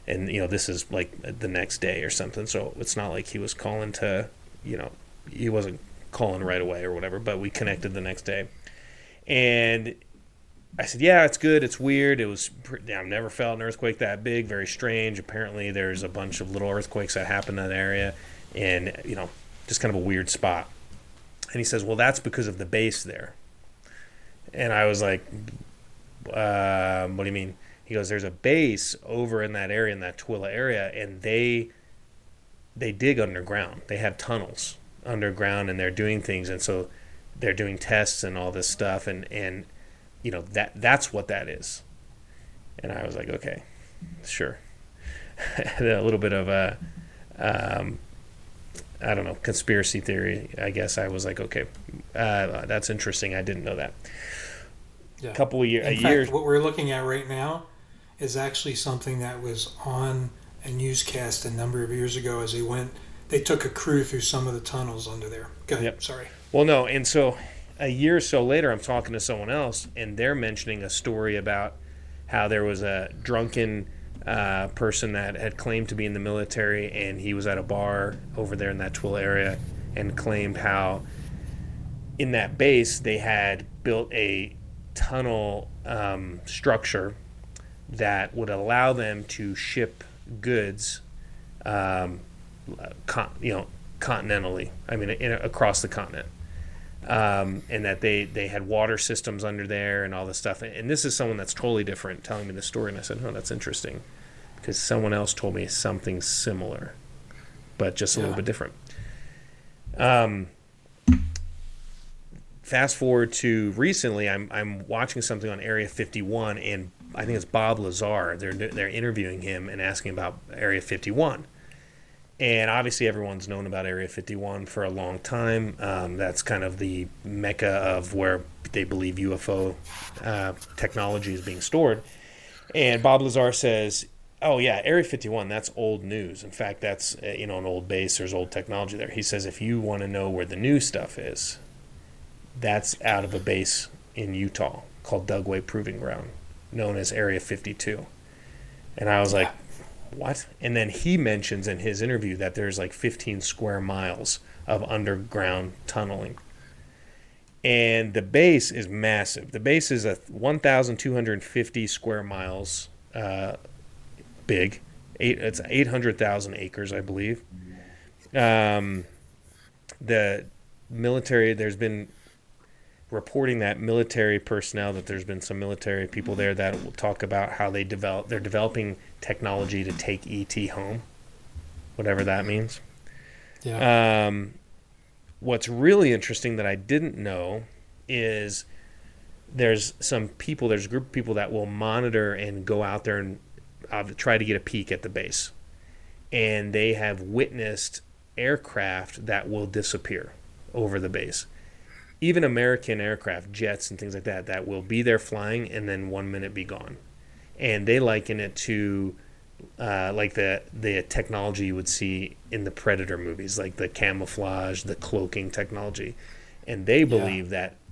[SPEAKER 1] and you know this is like the next day or something, so it's not like he was calling to, you know, he wasn't calling right away or whatever, but we connected the next day. And I said, yeah, it's good, it's weird, it was I've never felt an earthquake that big, very strange. Apparently there's a bunch of little earthquakes that happen in that area, and you know, just kind of a weird spot. And he says, well, that's because of the base there. And I was like, uh, what do you mean? He goes, there's a base over in that area, in that Tooele area, and they they dig underground. They have tunnels underground, and they're doing things, and so they're doing tests and all this stuff, and, and you know, that that's what that is. And I was like, okay, sure. A little bit of a, um, I don't know, conspiracy theory, I guess. I was like, okay, uh, that's interesting. I didn't know that.
[SPEAKER 2] Yeah.
[SPEAKER 1] A couple of years.
[SPEAKER 2] In fact, what we're looking at right now is actually something that was on a newscast a number of years ago as they went, they took a crew through some of the tunnels under there. Go ahead,
[SPEAKER 1] yep.
[SPEAKER 2] Sorry.
[SPEAKER 1] Well, no, and so a year or so later, I'm talking to someone else, and they're mentioning a story about how there was a drunken uh, person that had claimed to be in the military, and he was at a bar over there in that Tooele area, and claimed how in that base they had built a tunnel um, structure that would allow them to ship goods, um, con- you know, continentally. I mean, in, across the continent, um, and that they, they had water systems under there and all this stuff. And this is someone that's totally different telling me the story, and I said, "Oh, that's interesting," because someone else told me something similar, but just a yeah. little bit different. Um. Fast forward to recently, I'm I'm watching something on Area fifty-one, and I think it's Bob Lazar. They're they're interviewing him and asking about Area fifty-one, and obviously everyone's known about Area fifty-one for a long time. Um, that's kind of the mecca of where they believe U F O uh, technology is being stored. And Bob Lazar says, "Oh yeah, Area fifty-one. That's old news. In fact, that's uh, you know an old base. There's old technology there." He says, "If you want to know where the new stuff is, that's out of a base in Utah called Dugway Proving Ground, known as Area fifty-two. And I was like, what? And then he mentions in his interview that there's like fifteen square miles of underground tunneling. And the base is massive. The base is a one thousand two hundred fifty square miles uh, big. Eight, it's eight hundred thousand acres, I believe. Um, the military, there's been reporting that military personnel, that there's been some military people there that will talk about how they develop, they're developing technology to take E T home, whatever that means. Yeah. Um, what's really interesting that I didn't know is there's some people, there's a group of people that will monitor and go out there and uh, try to get a peek at the base. And they have witnessed aircraft that will disappear over the base. Even American aircraft, jets and things like that, that will be there flying and then one minute be gone. And they liken it to uh, like the the technology you would see in the Predator movies, like the camouflage, the cloaking technology. And they believe yeah. that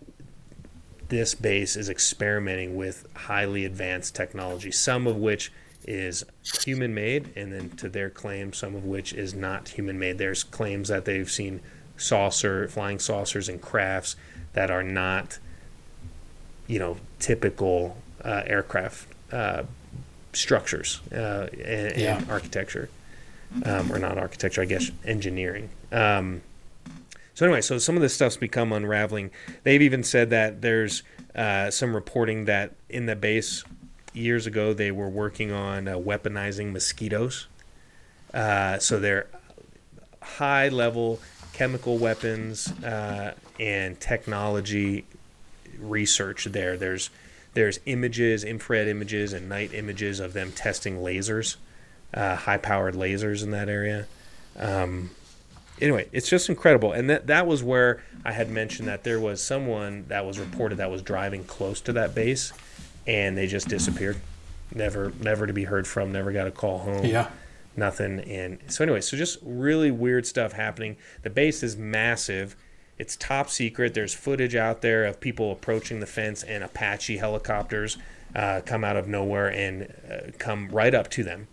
[SPEAKER 1] this base is experimenting with highly advanced technology, some of which is human-made, and then to their claim, some of which is not human-made. There's claims that they've seen saucer, flying saucers and crafts that are not, you know, typical uh, aircraft uh, structures uh, and, yeah. and architecture, um, or not architecture, I guess, engineering. Um, so anyway, so some of this stuff's become unraveling. They've even said that there's uh, some reporting that in the base years ago they were working on uh, weaponizing mosquitoes. Uh, so they're high-level chemical weapons uh, and technology research there. There's there's images, infrared images, and night images of them testing lasers, uh, high-powered lasers in that area. Um, anyway, it's just incredible. And that that was where I had mentioned that there was someone that was reported that was driving close to that base, and they just disappeared. Never, never to be heard from. Never got a call home.
[SPEAKER 2] Yeah.
[SPEAKER 1] Nothing. And so anyway, so just really weird stuff happening. The base is massive. It's top secret. There's footage out there of people approaching the fence, and Apache helicopters uh, come out of nowhere and uh, come right up to them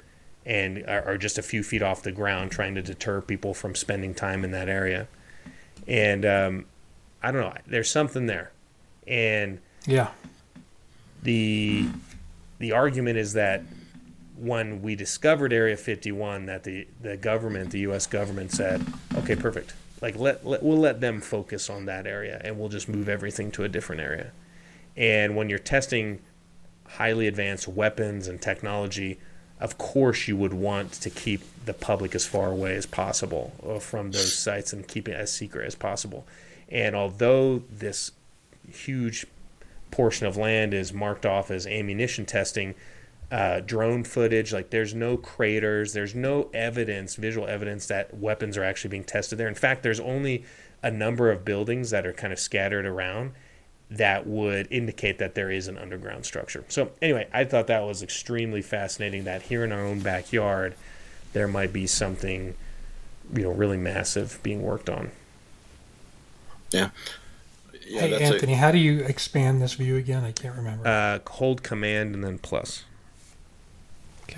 [SPEAKER 1] and are, are just a few feet off the ground, trying to deter people from spending time in that area. And um, I don't know, there's something there. And
[SPEAKER 2] Yeah.
[SPEAKER 1] the the argument is that when we discovered Area fifty-one, that the, the government, the U S government said, okay, perfect. Like let, let we'll let them focus on that area, and we'll just move everything to a different area. And when you're testing highly advanced weapons and technology, of course you would want to keep the public as far away as possible from those sites and keep it as secret as possible. And although this huge portion of land is marked off as ammunition testing, uh, drone footage, like there's no craters, there's no evidence, visual evidence that weapons are actually being tested there. In fact, there's only a number of buildings that are kind of scattered around that would indicate that there is an underground structure. So anyway, I thought that was extremely fascinating, that here in our own backyard, there might be something, you know, really massive being worked on.
[SPEAKER 3] Yeah. Yeah,
[SPEAKER 2] Hey,
[SPEAKER 3] that's
[SPEAKER 2] Anthony, how do you expand this view again? I can't remember.
[SPEAKER 1] Uh, hold command and then plus.
[SPEAKER 2] Okay.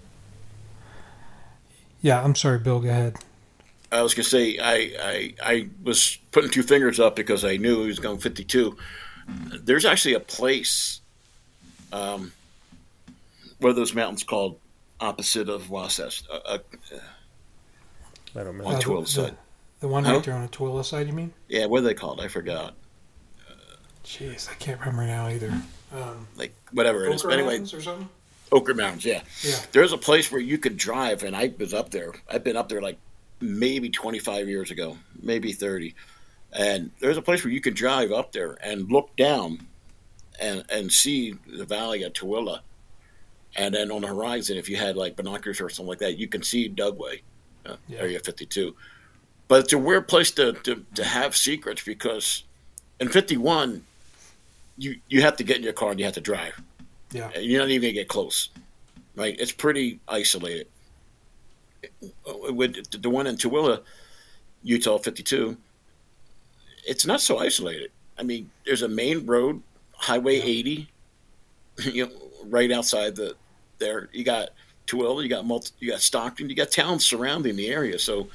[SPEAKER 2] Yeah, I'm sorry, Bill. Go ahead.
[SPEAKER 3] I was gonna say I, I I was putting two fingers up because I knew he was going fifty-two. There's actually a place, um, what are those mountains called opposite of Wasatch? Uh, uh,
[SPEAKER 1] I don't remember.
[SPEAKER 3] On
[SPEAKER 2] Uh, the,
[SPEAKER 3] Tooele
[SPEAKER 2] the,
[SPEAKER 3] side.
[SPEAKER 2] the one
[SPEAKER 3] Huh?
[SPEAKER 2] right there on the Tooele side, you mean?
[SPEAKER 3] Yeah, what are they called? I forgot.
[SPEAKER 2] Jeez, I can't remember now either. Um,
[SPEAKER 3] Like whatever it is.
[SPEAKER 2] Ochre
[SPEAKER 3] But anyway,
[SPEAKER 2] Mountains or something?
[SPEAKER 3] Ochre Mountains. Yeah.
[SPEAKER 2] Yeah.
[SPEAKER 3] There's a place where you could drive, and I was up there. I've been up there like maybe twenty-five years ago, maybe thirty. And there's a place where you can drive up there and look down and and see the valley of Tooele. And then on the horizon, if you had like binoculars or something like that, you can see Dugway, uh,
[SPEAKER 2] Yeah.
[SPEAKER 3] Area fifty-two. But it's a weird place to, to, to have secrets because in fifty-one, you, you have to get in your car and you have to drive.
[SPEAKER 2] Yeah.
[SPEAKER 3] And you're not even going to get close, right? It's pretty isolated. With the one in Tooele, Utah fifty-two, it's not so isolated. I mean, there's a main road, Highway
[SPEAKER 2] Yeah.
[SPEAKER 3] eighty, you know, right outside the there. You got Tooele, you got multi, you got Stockton, you got towns surrounding the area. So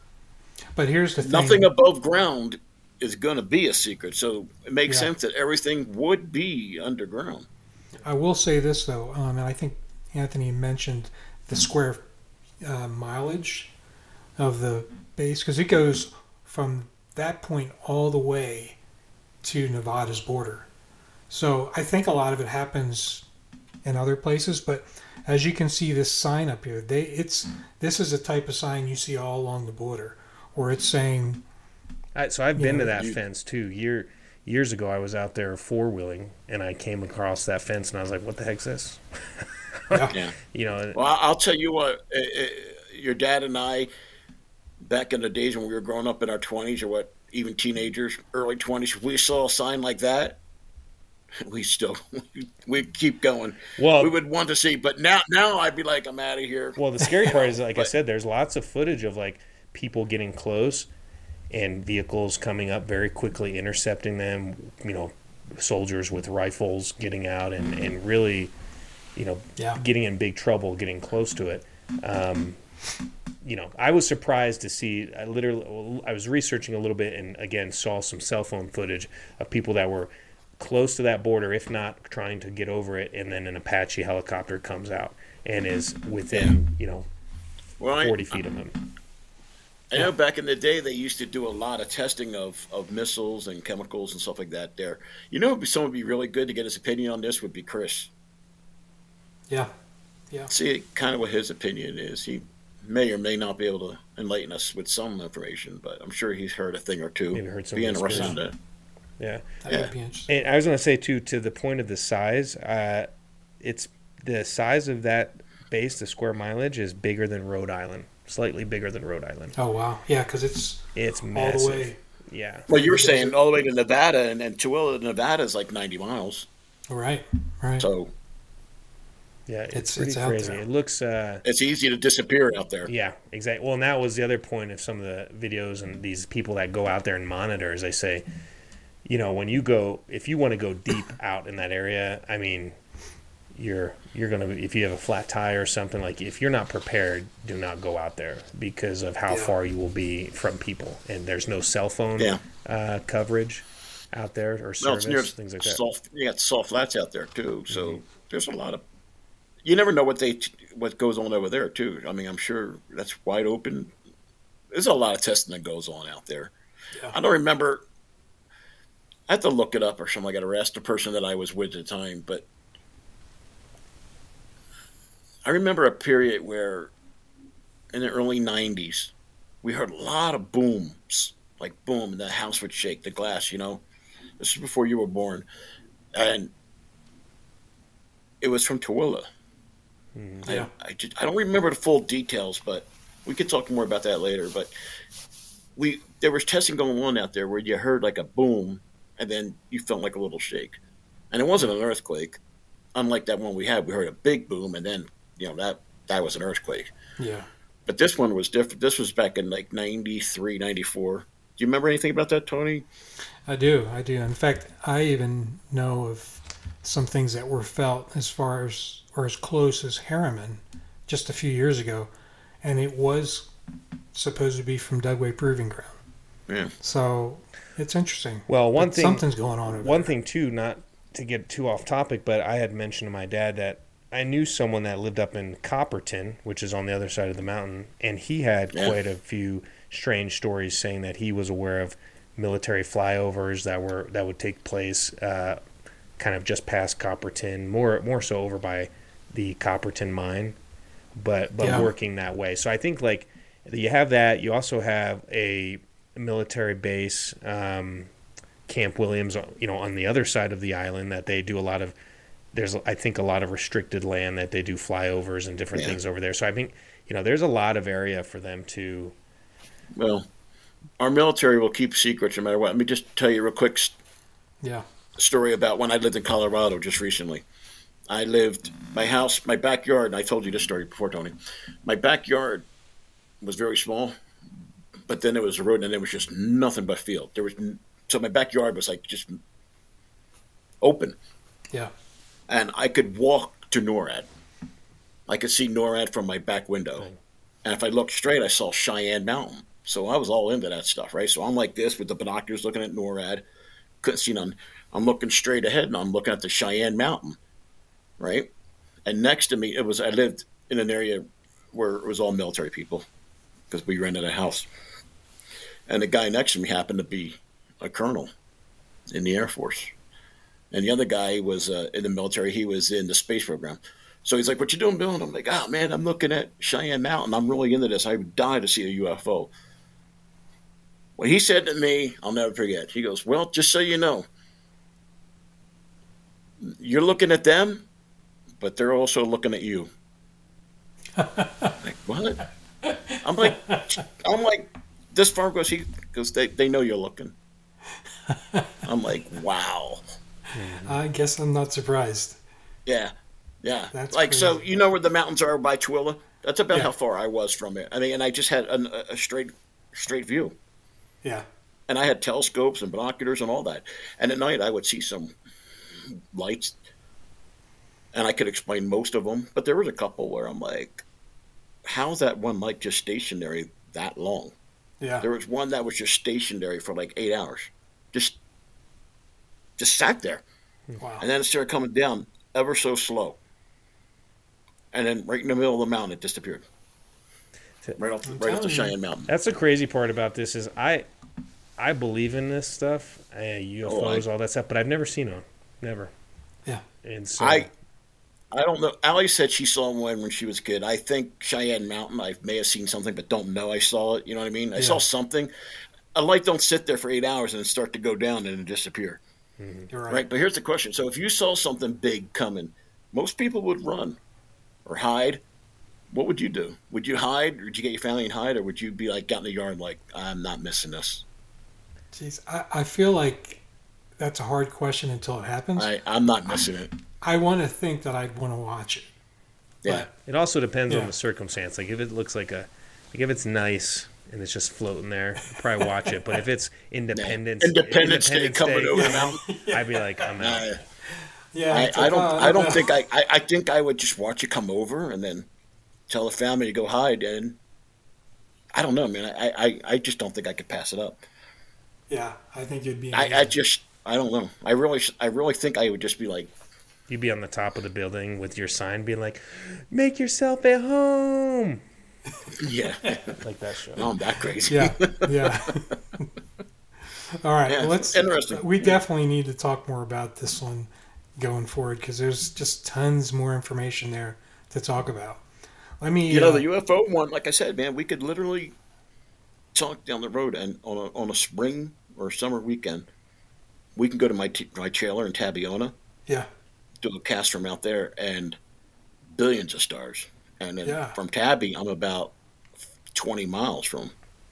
[SPEAKER 2] But here's the thing.
[SPEAKER 3] nothing above ground is going to be a secret. So it makes
[SPEAKER 2] Yeah.
[SPEAKER 3] sense that everything would be underground.
[SPEAKER 2] I will say this, though, um, and I think Anthony mentioned the square uh, mileage of the base, because it goes from that point all the way to Nevada's border. So I think a lot of it happens in other places, but as you can see this sign up here, they it's this is a type of sign you see all along the border, where it's saying,
[SPEAKER 1] I, so I've
[SPEAKER 2] You
[SPEAKER 1] been
[SPEAKER 2] know,
[SPEAKER 1] to that
[SPEAKER 3] you-
[SPEAKER 1] fence too. Year years ago, I was out there four wheeling, and I came across that fence, and I was like, "What the heck's this?"
[SPEAKER 2] yeah,
[SPEAKER 3] Yeah.
[SPEAKER 1] You know,
[SPEAKER 3] Well, I'll tell you what, uh, uh, your dad and I, back in the days when we were growing up in our twenties or what, even teenagers, early twenties, if we saw a sign like that, we still, we'd keep going.
[SPEAKER 1] well,
[SPEAKER 3] We would want to see, but now, now I'd be like, I'm out of here.
[SPEAKER 1] well, the scary part is, like I
[SPEAKER 3] But-
[SPEAKER 1] said, there's lots of footage of like people getting close and vehicles coming up very quickly, intercepting them. You know, soldiers with rifles getting out and and really, you know,
[SPEAKER 2] yeah.
[SPEAKER 1] getting in big trouble, getting close to it. Um, you know, I was surprised to see. I literally, I was researching a little bit, and again saw some cell phone footage of people that were close to that border, if not trying to get over it, and then an Apache helicopter comes out and is within, you know,
[SPEAKER 3] Well, I,
[SPEAKER 1] forty feet of them.
[SPEAKER 3] I know back in the day they used to do a lot of testing of, of missiles and chemicals and stuff like that there. You know, someone would be really good to get his opinion on this would be Chris.
[SPEAKER 2] Yeah.
[SPEAKER 3] See kind of what his opinion is. He may or may not be able to enlighten us with some information, but I'm sure he's heard a thing or two.
[SPEAKER 1] Maybe heard some
[SPEAKER 3] Be interested
[SPEAKER 1] whispers.
[SPEAKER 3] in that.
[SPEAKER 1] Yeah.
[SPEAKER 2] That
[SPEAKER 3] Yeah.
[SPEAKER 2] would be interesting.
[SPEAKER 1] And I was going to say too, to the point of the size, uh, it's the size of that base, the square mileage, is bigger than Rhode Island, slightly bigger than Rhode Island.
[SPEAKER 2] Oh wow, yeah, because it's
[SPEAKER 1] It's
[SPEAKER 2] all
[SPEAKER 1] massive.
[SPEAKER 2] the way
[SPEAKER 1] Yeah.
[SPEAKER 3] Well, you were saying all the way to Nevada, and, and Tooele, Nevada is like ninety miles.
[SPEAKER 2] right, right.
[SPEAKER 3] So
[SPEAKER 1] Yeah, it's,
[SPEAKER 2] It's-
[SPEAKER 1] pretty
[SPEAKER 2] it's out
[SPEAKER 1] crazy.
[SPEAKER 2] there.
[SPEAKER 1] It looks, uh,
[SPEAKER 3] it's easy to disappear out there.
[SPEAKER 1] yeah, exactly. Well, and that was the other point of some of the videos and these people that go out there and monitor, as they say, you know, when you go, if you want to go deep out in that area, I mean, you're you're gonna if you have a flat tire or something, like if you're not prepared, do not go out there because of how
[SPEAKER 2] Yeah.
[SPEAKER 1] far you will be from people, and there's no cell phone
[SPEAKER 3] Yeah.
[SPEAKER 1] uh, coverage out there or
[SPEAKER 3] Well,
[SPEAKER 1] service,
[SPEAKER 3] it's near
[SPEAKER 1] things like that.
[SPEAKER 3] soft. You got soft flats out there too, so there's a lot of. You never know what they what goes on over there too. I mean, I'm sure that's wide open. There's a lot of testing that goes on out there.
[SPEAKER 2] Yeah.
[SPEAKER 3] I don't remember. I have to look it up or something like that, or ask the person that I was with at the time. But I remember a period where, in the early nineties, we heard a lot of booms, like boom, and the house would shake, the glass. You know, this is before you were born, and it was from Tooele.
[SPEAKER 2] Yeah.
[SPEAKER 3] I, I, just, I don't remember the full details, but we could talk more about that later. But we there was testing going on out there where you heard like a boom, and then you felt like a little shake, and it wasn't an earthquake. Unlike that one we had, we heard a big boom, and then you know that that was an earthquake.
[SPEAKER 2] Yeah.
[SPEAKER 3] But this one was different. This was back in like ninety-three, ninety-four. Do you remember anything about that, Tony?
[SPEAKER 2] I do. I do. In fact, I even know of some things that were felt as far as or as close as Harriman just a few years ago, and it was supposed to be from Dugway Proving Ground.
[SPEAKER 3] Yeah.
[SPEAKER 2] So it's interesting.
[SPEAKER 1] Well, one
[SPEAKER 2] But
[SPEAKER 1] thing,
[SPEAKER 2] something's going on over
[SPEAKER 1] one
[SPEAKER 2] there.
[SPEAKER 1] thing too, not to get too off topic, but I had mentioned to my dad that I knew someone that lived up in Copperton, which is on the other side of the mountain, and he had
[SPEAKER 3] Yeah.
[SPEAKER 1] quite a few strange stories saying that he was aware of military flyovers that were that would take place uh, kind of just past Copperton, more more so over by the Copperton mine, but but
[SPEAKER 2] Yeah.
[SPEAKER 1] working that way. So I think like you have that. You also have a military base, um, Camp Williams, you know, on the other side of the island that they do a lot of. There's I think a lot of restricted land that they do flyovers and different
[SPEAKER 3] Yeah.
[SPEAKER 1] things over there. So I think you know there's a lot of area for them to.
[SPEAKER 3] Well, our military will keep secrets no matter what. Let me just tell you a real quick s-
[SPEAKER 2] Yeah.
[SPEAKER 3] story about when I lived in Colorado just recently. I lived, my house, my backyard, and I told you this story before, Tony. My backyard was very small, but then there was a road and there was just nothing but field. There was, n- so my backyard was like just open.
[SPEAKER 2] Yeah.
[SPEAKER 3] And I could walk to NORAD. I could see NORAD from my back window. And if I looked straight, I saw Cheyenne Mountain. So I was all into that stuff, right? So I'm like this with the binoculars looking at NORAD. Couldn't see none. I'm looking straight ahead and I'm looking at the Cheyenne Mountain, right? And next to me, it was, I lived in an area where it was all military people because we rented a house. And the guy next to me happened to be a colonel in the Air Force. And the other guy was uh, in the military. He was in the space program. So he's like, "What you doing, Bill?" And I'm like, "Oh, man, I'm looking at Cheyenne Mountain. I'm really into this. I would die to see a U F O." What he said to me, I'll never forget. He goes, "Well, just so you know, you're looking at them, but they're also looking at you." I'm like, what? I'm like, I'm like, this far goes he goes, they, they know you're looking. I'm like, wow.
[SPEAKER 2] I guess I'm not surprised.
[SPEAKER 3] Yeah. Yeah.
[SPEAKER 2] That's
[SPEAKER 3] like, so
[SPEAKER 2] crazy.
[SPEAKER 3] you know where the mountains are by Tooele? That's about
[SPEAKER 2] Yeah.
[SPEAKER 3] how far I was from it. I mean, and I just had a, a straight, straight view.
[SPEAKER 2] Yeah.
[SPEAKER 3] And I had telescopes and binoculars and all that. And at night I would see some lights and I could explain most of them. But there was a couple where I'm like, how's that one light just stationary that long?
[SPEAKER 2] Yeah.
[SPEAKER 3] There was one that was just stationary for like eight hours. Just, just sat there.
[SPEAKER 2] Wow.
[SPEAKER 3] And then it started coming down ever so slow. And then right in the middle of the mountain, it disappeared. Right off,
[SPEAKER 2] I'm
[SPEAKER 3] right off the
[SPEAKER 2] telling you.
[SPEAKER 3] Cheyenne Mountain.
[SPEAKER 1] That's the crazy part about this is I, I believe in this stuff, uh, U F Os,
[SPEAKER 3] Oh, I-
[SPEAKER 1] all that stuff, but I've never seen one, never.
[SPEAKER 2] Yeah.
[SPEAKER 1] And so
[SPEAKER 3] I, I don't know. Allie said she saw one when she was a kid. I think Cheyenne Mountain, I may have seen something, but don't know I saw it. You know what I mean? I
[SPEAKER 2] Yeah.
[SPEAKER 3] saw something. A light don't sit there for eight hours and then start to go down and then disappear.
[SPEAKER 2] You're right.
[SPEAKER 3] Right. But here's the question. So if you saw something big coming, most people would run or hide. What would you do? Would you hide, or would you get your family and hide, or would you be like out in the yard like, I'm not missing this?
[SPEAKER 2] Jeez, I, I feel like that's a hard question until it happens. I,
[SPEAKER 3] I, I'm not missing it.
[SPEAKER 2] want to think that I'd want to watch it.
[SPEAKER 3] Yeah.
[SPEAKER 1] it also depends
[SPEAKER 2] Yeah.
[SPEAKER 1] on the circumstance. Like if it looks like a, like if it's nice and it's just floating there, I'd probably watch it. But if it's Independence,
[SPEAKER 3] Independence Day coming over
[SPEAKER 1] you
[SPEAKER 3] the
[SPEAKER 1] know,
[SPEAKER 3] mountain.
[SPEAKER 1] I'd be like, I'm out.
[SPEAKER 3] Uh,
[SPEAKER 2] Yeah,
[SPEAKER 3] I,
[SPEAKER 2] it's
[SPEAKER 3] I
[SPEAKER 2] like,
[SPEAKER 3] don't
[SPEAKER 2] oh,
[SPEAKER 3] I don't
[SPEAKER 2] no.
[SPEAKER 3] think I, I I think I would just watch you come over and then tell the family to go hide, and I don't know, man. I, I, I just don't think I could pass it up.
[SPEAKER 2] Yeah, I think it'd be
[SPEAKER 3] I,
[SPEAKER 2] amazing.
[SPEAKER 3] I just I don't know. I really I really think I would just be like,
[SPEAKER 1] You'd be on the top of the building with your sign being like, "Make yourself at home."
[SPEAKER 3] yeah,
[SPEAKER 1] Like that show.
[SPEAKER 3] no, I'm that crazy.
[SPEAKER 2] Yeah, yeah. All right,
[SPEAKER 3] Yeah,
[SPEAKER 2] well, let's.
[SPEAKER 3] interesting.
[SPEAKER 2] We definitely need to talk more about this one going forward because there's just tons more information there to talk about. Let me.
[SPEAKER 3] You know,
[SPEAKER 2] uh,
[SPEAKER 3] the U F O one, like I said, man, we could literally talk down the road and on a, on a spring or summer weekend, we can go to my t- my trailer in Tabiona,
[SPEAKER 2] Yeah,
[SPEAKER 3] do a cast from out there, and billions of stars. And then
[SPEAKER 2] Yeah.
[SPEAKER 3] from Tabby, I'm about twenty miles from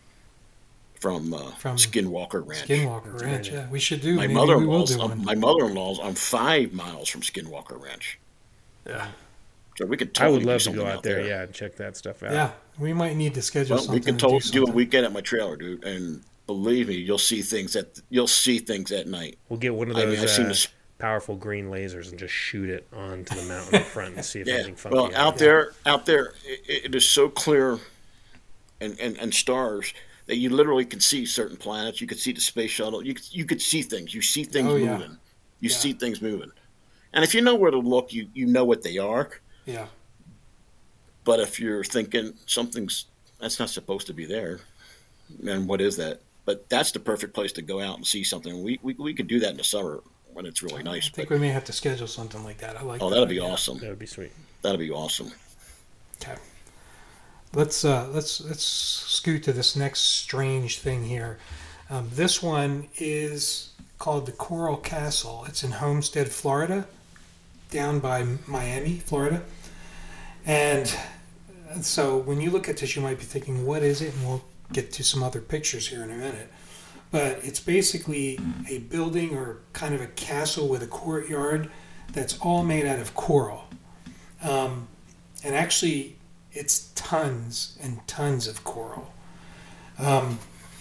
[SPEAKER 3] from, uh,
[SPEAKER 2] From
[SPEAKER 3] Skinwalker Ranch.
[SPEAKER 2] Skinwalker Ranch. Yeah, we should do.
[SPEAKER 3] My
[SPEAKER 2] Maybe we will
[SPEAKER 3] mother-in-law's
[SPEAKER 2] do
[SPEAKER 3] um,
[SPEAKER 2] one.
[SPEAKER 3] my mother-in-law's I'm five miles from Skinwalker Ranch,
[SPEAKER 2] Yeah,
[SPEAKER 3] so we could
[SPEAKER 1] I
[SPEAKER 3] totally
[SPEAKER 1] would
[SPEAKER 3] do
[SPEAKER 1] love to
[SPEAKER 3] something
[SPEAKER 1] go out there, yeah, and check that stuff out.
[SPEAKER 2] yeah. We might need to schedule
[SPEAKER 3] Well,
[SPEAKER 2] something.
[SPEAKER 3] we can
[SPEAKER 2] to
[SPEAKER 3] totally
[SPEAKER 2] do,
[SPEAKER 3] do a
[SPEAKER 2] something.
[SPEAKER 3] weekend at my trailer, dude, and believe me, you'll see things that you'll see things at night.
[SPEAKER 1] We'll get one of
[SPEAKER 3] I mean,
[SPEAKER 1] those
[SPEAKER 3] I've seen
[SPEAKER 1] uh,
[SPEAKER 3] this.
[SPEAKER 1] powerful green lasers and just shoot it onto the mountain in front and see if
[SPEAKER 3] Yeah,
[SPEAKER 1] anything funky
[SPEAKER 3] well,
[SPEAKER 1] happens.
[SPEAKER 3] out there, out there, it, it is so clear, and, and and stars that you literally can see certain planets. You could see the space shuttle. You could, you could see things. You see things
[SPEAKER 2] Oh, yeah.
[SPEAKER 3] moving. You
[SPEAKER 2] Yeah.
[SPEAKER 3] see things moving. And if you know where to look, you you know what they are.
[SPEAKER 2] Yeah,
[SPEAKER 3] But if you're thinking something's that's not supposed to be there, then what is that? But that's the perfect place to go out and see something. We we, we could do that in the summer when it's really nice.
[SPEAKER 2] I think
[SPEAKER 3] But,
[SPEAKER 2] we may have to schedule something like that. I like.
[SPEAKER 3] oh,
[SPEAKER 2] that
[SPEAKER 3] that'll be
[SPEAKER 2] idea.
[SPEAKER 3] awesome.
[SPEAKER 1] That would be sweet.
[SPEAKER 3] That'll be awesome.
[SPEAKER 2] Okay. Let's uh, let's let's scoot to this next strange thing here. Um, this one is called the Coral Castle. It's in Homestead, Florida, down by Miami, Florida. And so when you look at this, you might be thinking, "What is it?" And we'll get to some other pictures here in a minute. But it's basically a building or kind of a castle with a courtyard that's all made out of coral. Um, and actually, it's tons and tons of coral. Um,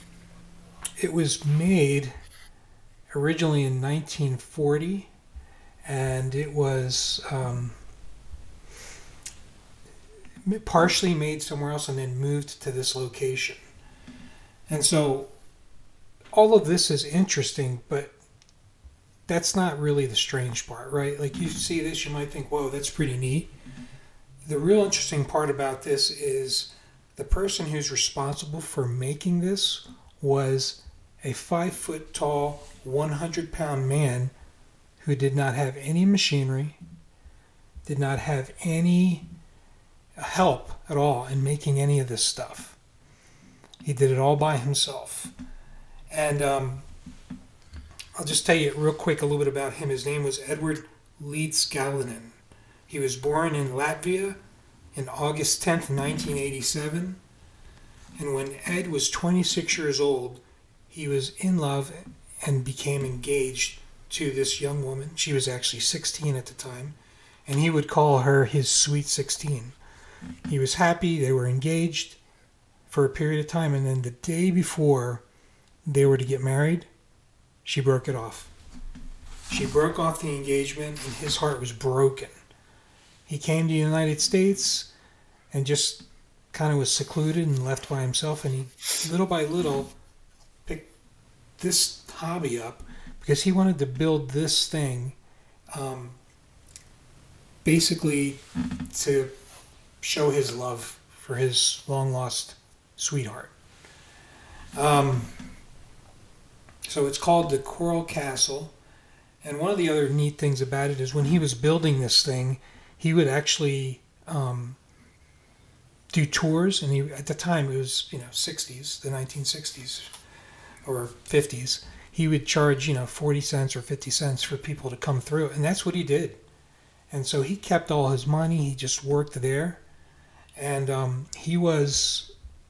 [SPEAKER 2] it was made originally in nineteen forty, and it was um, partially made somewhere else and then moved to this location. And so all of this is interesting, but that's not really the strange part, right? Like you see this, you might think, whoa, that's pretty neat. The real interesting part about this is the person who's responsible for making this was a five foot tall, one hundred pound man who did not have any machinery, did not have any help at all in making any of this stuff. He did it all by himself. And um, I'll just tell you real quick a little bit about him. His name was Edward Leeds Gallinen. He was born in Latvia in August tenth, nineteen eighty-seven. And when Ed was twenty-six years old, he was in love and became engaged to this young woman. She was actually sixteen at the time. And he would call her his sweet sixteen. He was happy. They were engaged for a period of time. And then the day before they were to get married, she broke it off. She broke off the engagement, and his heart was broken. He came to the United States and just kind of was secluded and left by himself, and he, little by little, picked this hobby up because he wanted to build this thing um, basically to show his love for his long-lost sweetheart. Um, so it's called the Coral Castle. And one of the other neat things about it is when he was building this thing, he would actually um, do tours. And he, at the time, it was, you know, sixties, the nineteen sixties or fifties. He would charge, you know, forty cents or fifty cents for people to come through. And that's what he did. And so he kept all his money. He just worked there. And um, he was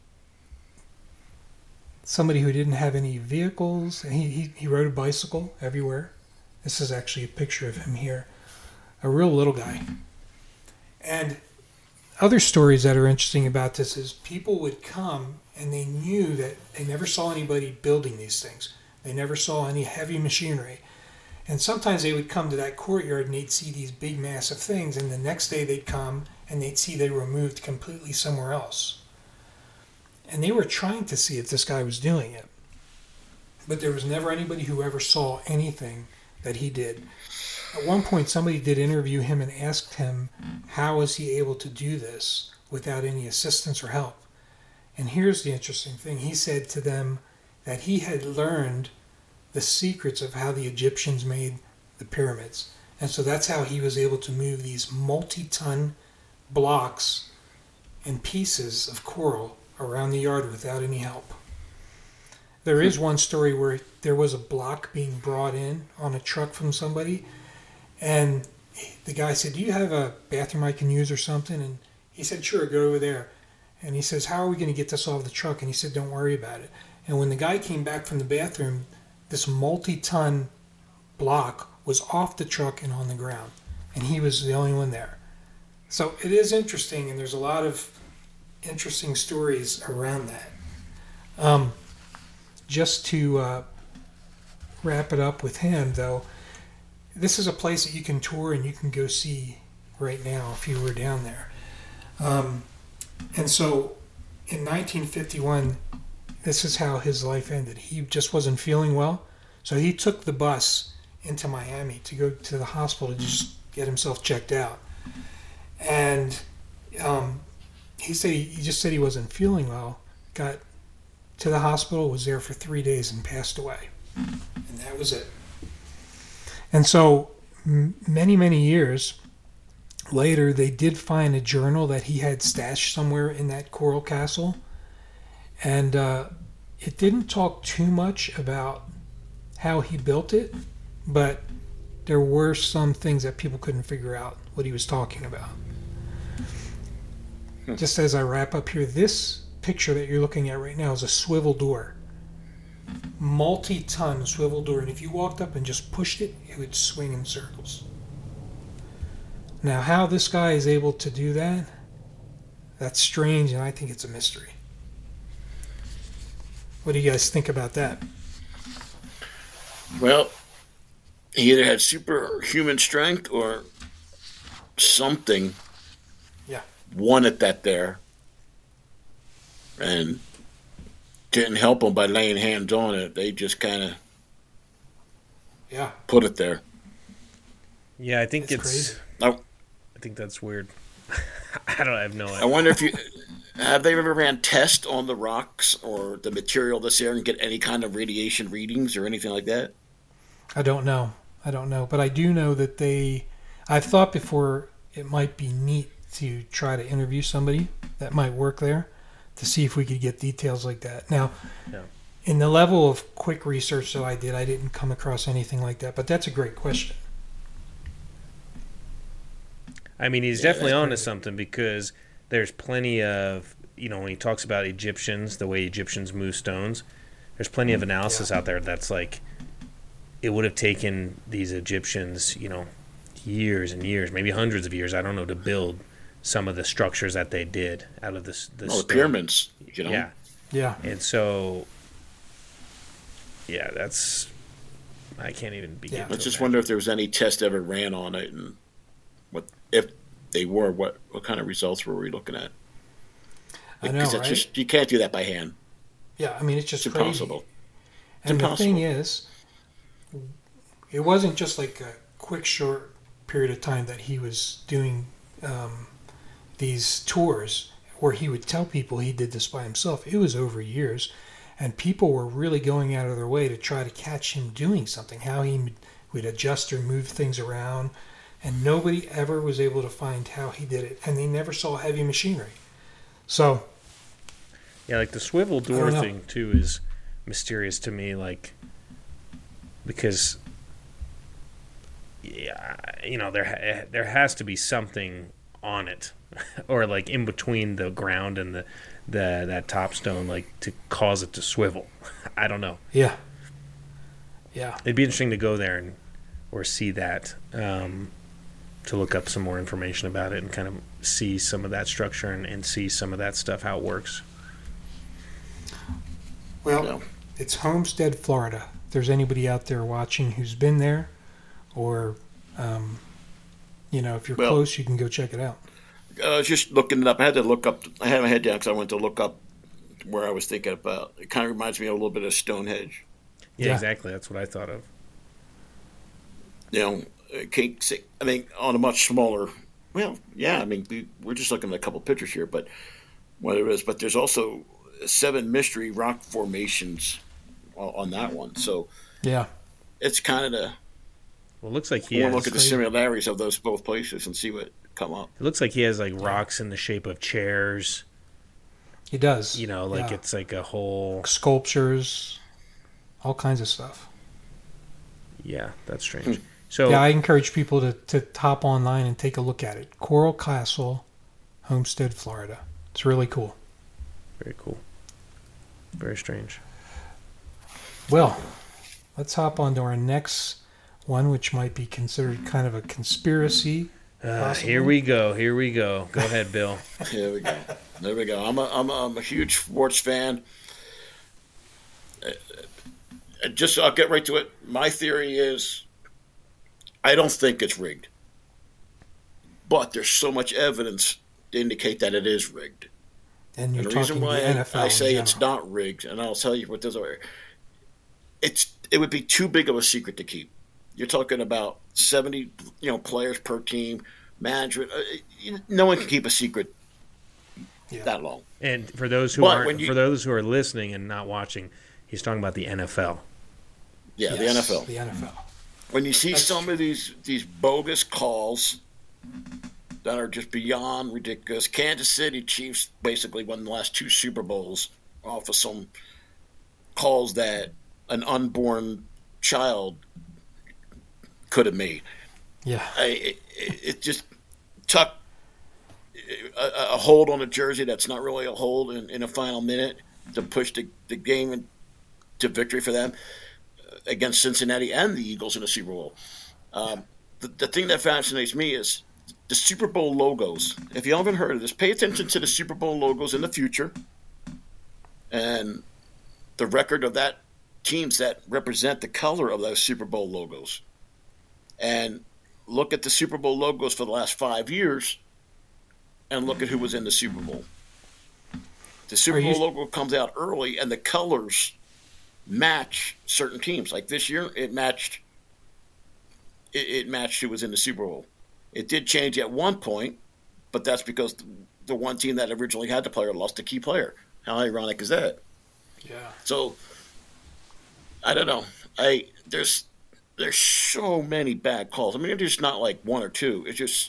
[SPEAKER 2] somebody who didn't have any vehicles. He, he, he rode a bicycle everywhere. This is actually a picture of him here. A real little guy. And other stories that are interesting about this is people would come and they knew that they never saw anybody building these things. They never saw any heavy machinery. And sometimes they would come to that courtyard and they'd see these big, massive things, and the next day they'd come and they'd see they were moved completely somewhere else. And they were trying to see if this guy was doing it. But there was never anybody who ever saw anything that he did. At one point, somebody did interview him and asked him, how is he able to do this without any assistance or help? And here's the interesting thing. He said to them that he had learned the secrets of how the Egyptians made the pyramids. And so that's how he was able to move these multi-ton blocks and pieces of coral around the yard without any help. There is one story where there was a block being brought in on a truck from somebody, and the guy said, do you have a bathroom I can use or something? And he said, sure, go over there. And he says, how are we going to get this off the truck? And he said, don't worry about it. And when the guy came back from the bathroom, this multi-ton block was off the truck and on the ground, and he was the only one there. So it is interesting, and there's a lot of interesting stories around that. Um, just to uh, wrap it up with him, though, this is a place that you can tour and you can go see right now if you were down there. Um, and so in nineteen fifty-one, this is how his life ended. He just wasn't feeling well, so he took the bus into Miami to go to the hospital to just get himself checked out. And um, he said he, he just said he wasn't feeling well, got to the hospital, was there for three days and passed away. And that was it. And so m- many, many years later, they did find a journal that he had stashed somewhere in that coral castle. And uh, it didn't talk too much about how he built it, but there were some things that people couldn't figure out what he was talking about. Hmm. Just as I wrap up here, this picture that you're looking at right now is a swivel door. Multi-ton swivel door. And if you walked up and just pushed it, it would swing in circles. Now, how this guy is able to do that, that's strange, and I think it's a mystery. What do you guys think about that?
[SPEAKER 3] Well, he either had superhuman strength or something
[SPEAKER 2] yeah.
[SPEAKER 3] wanted that there and didn't help him by laying hands on it. They just kind of
[SPEAKER 2] yeah.
[SPEAKER 3] put it there.
[SPEAKER 1] Yeah, I think
[SPEAKER 2] it's...
[SPEAKER 1] it's...
[SPEAKER 2] Crazy.
[SPEAKER 3] I,
[SPEAKER 1] I think that's weird. I don't I have no idea.
[SPEAKER 3] I wonder if you... Have they ever ran tests on the rocks or the material that's there and get any kind of radiation readings or anything like that?
[SPEAKER 2] I don't know. I don't know. But I do know that they... I've thought before it might be neat to try to interview somebody that might work there to see if we could get details like that. Now, yeah. in the level of quick research that I did, I didn't come across anything like that. But that's a great question.
[SPEAKER 1] I mean, he's
[SPEAKER 3] yeah,
[SPEAKER 1] definitely onto
[SPEAKER 2] crazy.
[SPEAKER 1] something because there's plenty of, you know, when he talks about Egyptians, the way Egyptians move stones, there's plenty of analysis
[SPEAKER 2] yeah.
[SPEAKER 1] out there that's like, it would have taken these Egyptians, you know, years and years, maybe hundreds of years, I don't know, to build some of the structures that they did out of this.
[SPEAKER 3] Oh, the pyramids, you know?
[SPEAKER 1] Yeah.
[SPEAKER 2] Yeah.
[SPEAKER 1] And so, yeah, that's, I can't even begin
[SPEAKER 2] Yeah.
[SPEAKER 1] to
[SPEAKER 3] Let's just
[SPEAKER 1] imagine.
[SPEAKER 3] wonder if there was any test ever ran on it, and what if they were, what what kind of results were we looking at?
[SPEAKER 2] I know,
[SPEAKER 3] Because
[SPEAKER 2] right?
[SPEAKER 3] just, you can't do that by hand.
[SPEAKER 2] Yeah, I mean, it's just
[SPEAKER 3] It's
[SPEAKER 2] crazy.
[SPEAKER 3] impossible.
[SPEAKER 2] And
[SPEAKER 3] impossible.
[SPEAKER 2] the thing is, it wasn't just like a quick, short period of time that he was doing um, these tours where he would tell people he did this by himself. It was over years, and people were really going out of their way to try to catch him doing something, how he would adjust or move things around, and nobody ever was able to find how he did it, and they never saw heavy machinery. So,
[SPEAKER 1] yeah, like the swivel
[SPEAKER 2] I
[SPEAKER 1] door
[SPEAKER 2] don't know.
[SPEAKER 1] thing too is mysterious to me, like because yeah, you know there ha- there has to be something on it, or like in between the ground and the the that top stone, like to cause it to swivel. I don't know.
[SPEAKER 2] yeah. Yeah.
[SPEAKER 1] It'd be interesting to go there and or see that. Um, to look up some more information about it and kind of see some of that structure and, and see some of that stuff, how it works.
[SPEAKER 2] Well,
[SPEAKER 3] No.
[SPEAKER 2] it's Homestead, Florida. If there's anybody out there watching who's been there, or um, you know, if you're
[SPEAKER 3] Well,
[SPEAKER 2] close, you can go check it out.
[SPEAKER 3] I was just looking it up. I had to look up. I had my head down because I went to look up where I was thinking about. It kind of reminds me a little bit of Stonehenge.
[SPEAKER 1] Yeah,
[SPEAKER 2] Yeah.
[SPEAKER 1] exactly. That's what I thought of.
[SPEAKER 3] You know, uh, Cape, I mean, on a much smaller. Well, yeah. I mean, we, we're just looking at a couple pictures here, but what it is. But there's also seven mystery rock formations on, on that one. So
[SPEAKER 2] Yeah.
[SPEAKER 3] it's kind of the.
[SPEAKER 1] Well, it looks like he
[SPEAKER 3] I
[SPEAKER 1] has.
[SPEAKER 3] want to look at the
[SPEAKER 2] crazy.
[SPEAKER 3] similarities of those both places and see what come up.
[SPEAKER 1] It looks like he has like rocks in the shape of chairs.
[SPEAKER 2] He does.
[SPEAKER 1] You know, like
[SPEAKER 2] Yeah.
[SPEAKER 1] it's like a whole.
[SPEAKER 2] Sculptures, all kinds of stuff.
[SPEAKER 1] Yeah, that's strange. So
[SPEAKER 2] Yeah, I encourage people to, to hop online and take a look at it. Coral Castle, Homestead, Florida. It's really cool.
[SPEAKER 1] very cool. Very strange.
[SPEAKER 2] Well, let's hop on to our next one, which might be considered kind of a conspiracy.
[SPEAKER 1] Uh,
[SPEAKER 2] Possibly.
[SPEAKER 1] here we go. Here we go. Go ahead, Bill.
[SPEAKER 3] There we go. There we go. I'm a, I'm a, I'm a huge sports fan. Uh, uh, Just I'll get right to it. My theory is, I don't think it's rigged, but there's so much evidence to indicate that it is rigged.
[SPEAKER 2] And you're
[SPEAKER 3] And the
[SPEAKER 2] talking
[SPEAKER 3] reason
[SPEAKER 2] the
[SPEAKER 3] why
[SPEAKER 2] N F L
[SPEAKER 3] I
[SPEAKER 2] in
[SPEAKER 3] say it's
[SPEAKER 2] general.
[SPEAKER 3] not rigged, and I'll tell you what this are. It's it would be too big of a secret to keep. You're talking about seventy, you know, players per team, management. Uh, you- no one can keep a secret
[SPEAKER 2] Yeah.
[SPEAKER 3] that long.
[SPEAKER 1] And for those who
[SPEAKER 3] But
[SPEAKER 1] aren't,
[SPEAKER 3] when you-
[SPEAKER 1] for those who are listening and not watching, he's talking about the N F L.
[SPEAKER 3] Yeah, the
[SPEAKER 2] Yes,
[SPEAKER 3] N F L.
[SPEAKER 2] The N F L.
[SPEAKER 3] When you see
[SPEAKER 2] That's
[SPEAKER 3] some of these these bogus calls that are just beyond ridiculous. Kansas City Chiefs basically won the last two Super Bowls off of some calls that an unborn child could have made.
[SPEAKER 2] Yeah.
[SPEAKER 3] I, it, it just tuck a, a hold on a jersey that's not really a hold in, in a final minute to push the, the game in, to victory for them against Cincinnati and the Eagles in the Super Bowl. Um, the, the thing that fascinates me is the Super Bowl logos. If you haven't heard of this, pay attention to the Super Bowl logos in the future and the record of that teams that represent the color of those Super Bowl logos. And look at the Super Bowl logos for the last five years and look at who was in the Super Bowl. The Super
[SPEAKER 2] Are you-
[SPEAKER 3] Bowl logo comes out early and the colors match certain teams. Like this year, it matched it, it matched who was in the Super Bowl. It did change at one point, but that's because the, the one team that originally had the player lost a key player. How ironic is that?
[SPEAKER 2] Yeah.
[SPEAKER 3] So I don't know. I there's there's so many bad calls. I mean, it's just not like one or two. It's just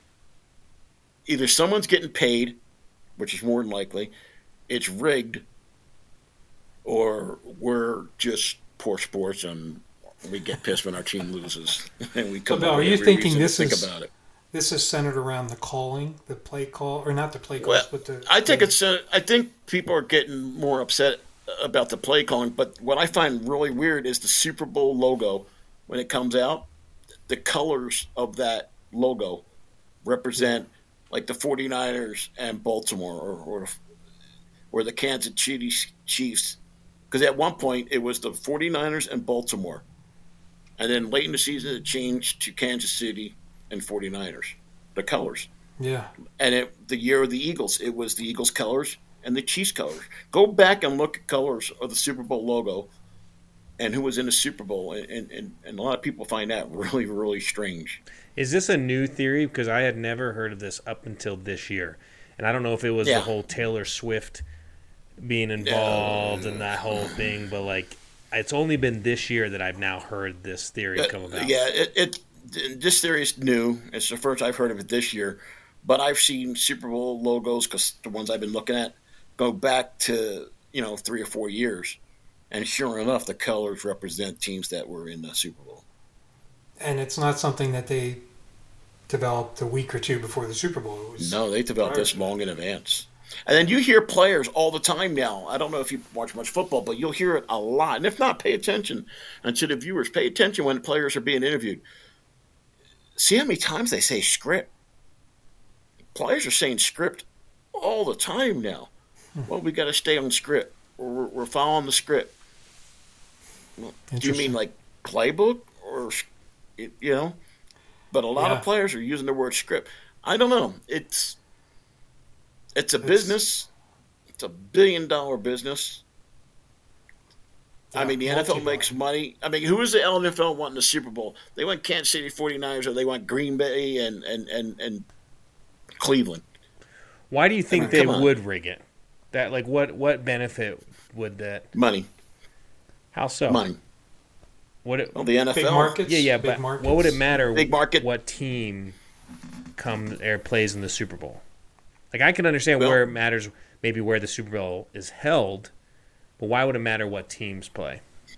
[SPEAKER 3] either someone's getting paid, which is more than likely, it's rigged, or we're just poor sports and we get pissed when our team loses and we come
[SPEAKER 2] Bill,
[SPEAKER 3] up
[SPEAKER 2] are
[SPEAKER 3] with
[SPEAKER 2] you
[SPEAKER 3] every
[SPEAKER 2] thinking
[SPEAKER 3] reason to
[SPEAKER 2] this
[SPEAKER 3] think
[SPEAKER 2] is-
[SPEAKER 3] about it.
[SPEAKER 2] This is centered around the calling, the play call, or not the play calls,
[SPEAKER 3] Well,
[SPEAKER 2] but the.
[SPEAKER 3] I think
[SPEAKER 2] the-
[SPEAKER 3] it's. Uh, I think people are getting more upset about the play calling. But what I find really weird is the Super Bowl logo when it comes out. The colors of that logo represent like the 49ers and Baltimore, or or, or the Kansas City Chiefs. Because at one point it was the 49ers and Baltimore, and then late in the season it changed to Kansas City and 49ers. The colors.
[SPEAKER 2] Yeah.
[SPEAKER 3] And it, the year of the Eagles, it was the Eagles colors and the Chiefs colors. Go back and look at colors of the Super Bowl logo and who was in the Super Bowl. And, and, and a lot of people find that really, really strange.
[SPEAKER 1] Is this a new theory? Because I had never heard of this up until this year, and I don't know if it was
[SPEAKER 3] Yeah.
[SPEAKER 1] the whole Taylor Swift being involved and that whole thing, but like it's only been this year that I've now heard this theory come about.
[SPEAKER 3] Yeah, it, it this theory is new. It's the first I've heard of it this year. But I've seen Super Bowl logos, because the ones I've been looking at, go back to, you know, three or four years. And sure enough, the colors represent teams that were in the Super Bowl.
[SPEAKER 2] And it's not something that they developed a week or two before the Super Bowl. It was,
[SPEAKER 3] No, they developed this long in advance. And then you hear players all the time now. I don't know if you watch much football, but you'll hear it a lot. And if not, pay attention. And to the viewers, pay attention when players are being interviewed. See how many times they say script. Players are saying script all the time now. Well, we got to stay on script. We're, we're following the script. Well, do you mean
[SPEAKER 2] Interesting.
[SPEAKER 3] like playbook or It, you know, but a lot
[SPEAKER 2] Yeah.
[SPEAKER 3] of players are using the word script. I don't know. It's it's a
[SPEAKER 2] It's,
[SPEAKER 3] business. It's a billion dollar business. I
[SPEAKER 2] yeah,
[SPEAKER 3] mean, the N F L makes
[SPEAKER 2] multi-billion.
[SPEAKER 3] money. I mean, who is the N F L wanting the Super Bowl? They want Kansas City 49ers or they want Green Bay and, and, and, and Cleveland.
[SPEAKER 1] Why do you
[SPEAKER 3] I
[SPEAKER 1] think
[SPEAKER 3] mean,
[SPEAKER 1] they
[SPEAKER 3] come on.
[SPEAKER 1] would rig it? That like what what benefit would that?
[SPEAKER 3] Money.
[SPEAKER 1] How so?
[SPEAKER 3] Money.
[SPEAKER 1] What? It,
[SPEAKER 3] Well, the N F L.
[SPEAKER 2] Big markets.
[SPEAKER 1] yeah, yeah,
[SPEAKER 2] big
[SPEAKER 1] but
[SPEAKER 2] markets.
[SPEAKER 1] what would it matter?
[SPEAKER 3] Big market.
[SPEAKER 1] What team comes or plays in the Super Bowl? Like I can understand
[SPEAKER 3] Well-
[SPEAKER 1] where it matters, maybe where the Super Bowl is held, but why would it matter what teams play?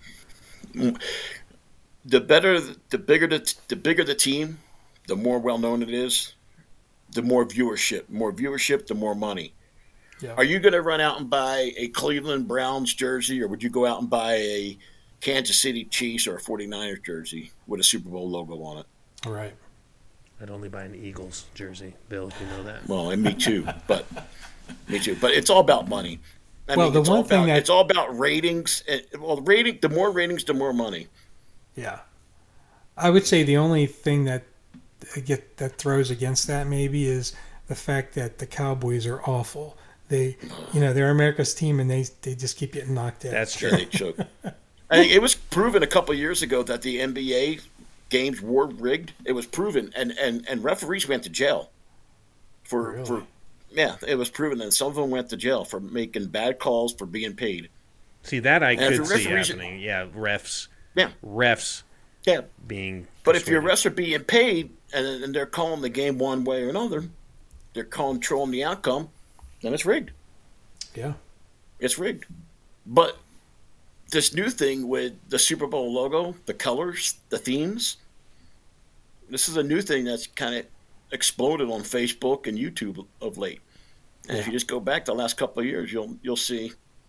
[SPEAKER 3] The better, the bigger the, the bigger the team, the more well known it is, the more viewership. More viewership, the more money.
[SPEAKER 2] Yeah.
[SPEAKER 3] Are you going to run out and buy a Cleveland Browns jersey, or would you go out and buy a Kansas City Chiefs or a 49ers jersey with a Super Bowl logo on it?
[SPEAKER 2] All right.
[SPEAKER 1] I'd only buy an Eagles jersey, Bill. If you know that.
[SPEAKER 3] Well, and me too, but me too. But it's all about money. I
[SPEAKER 2] Well,
[SPEAKER 3] mean,
[SPEAKER 2] the
[SPEAKER 3] it's
[SPEAKER 2] one
[SPEAKER 3] all
[SPEAKER 2] thing
[SPEAKER 3] about,
[SPEAKER 2] that-
[SPEAKER 3] it's all about ratings. And, well, rating. The more ratings, the more money.
[SPEAKER 2] Yeah. I would say the only thing that I get that throws against that maybe is the fact that the Cowboys are awful. They, you know, they're America's team, and they they just keep getting knocked out.
[SPEAKER 1] That's
[SPEAKER 3] Yeah,
[SPEAKER 1] true.
[SPEAKER 3] they choke. I think it was proven a couple of years ago that the N B A games were rigged. It was proven, and, and, and referees went to jail for
[SPEAKER 2] Really?
[SPEAKER 3] for yeah. It was proven that some of them went to jail for making bad calls for being paid.
[SPEAKER 1] See that I
[SPEAKER 3] And if
[SPEAKER 1] could
[SPEAKER 3] the
[SPEAKER 1] see
[SPEAKER 3] referees-
[SPEAKER 1] happening. Yeah, refs,
[SPEAKER 3] Yeah,
[SPEAKER 1] refs
[SPEAKER 3] yeah.
[SPEAKER 1] being.
[SPEAKER 3] But if your
[SPEAKER 1] persuaded.
[SPEAKER 3] refs are being paid and, and they're calling the game one way or another, they're controlling the outcome, then it's rigged.
[SPEAKER 2] Yeah.
[SPEAKER 3] It's rigged. But this new thing with the Super Bowl logo, the colors, the themes, this is a new thing that's kind of exploded on Facebook and YouTube of late. And if
[SPEAKER 2] Yeah.
[SPEAKER 3] you just go back the last couple of years, you'll you'll see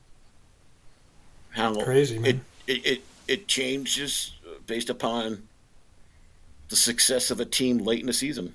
[SPEAKER 3] how
[SPEAKER 2] Crazy,
[SPEAKER 3] it,
[SPEAKER 2] man.
[SPEAKER 3] it it it changes based upon the success of a team late in the season.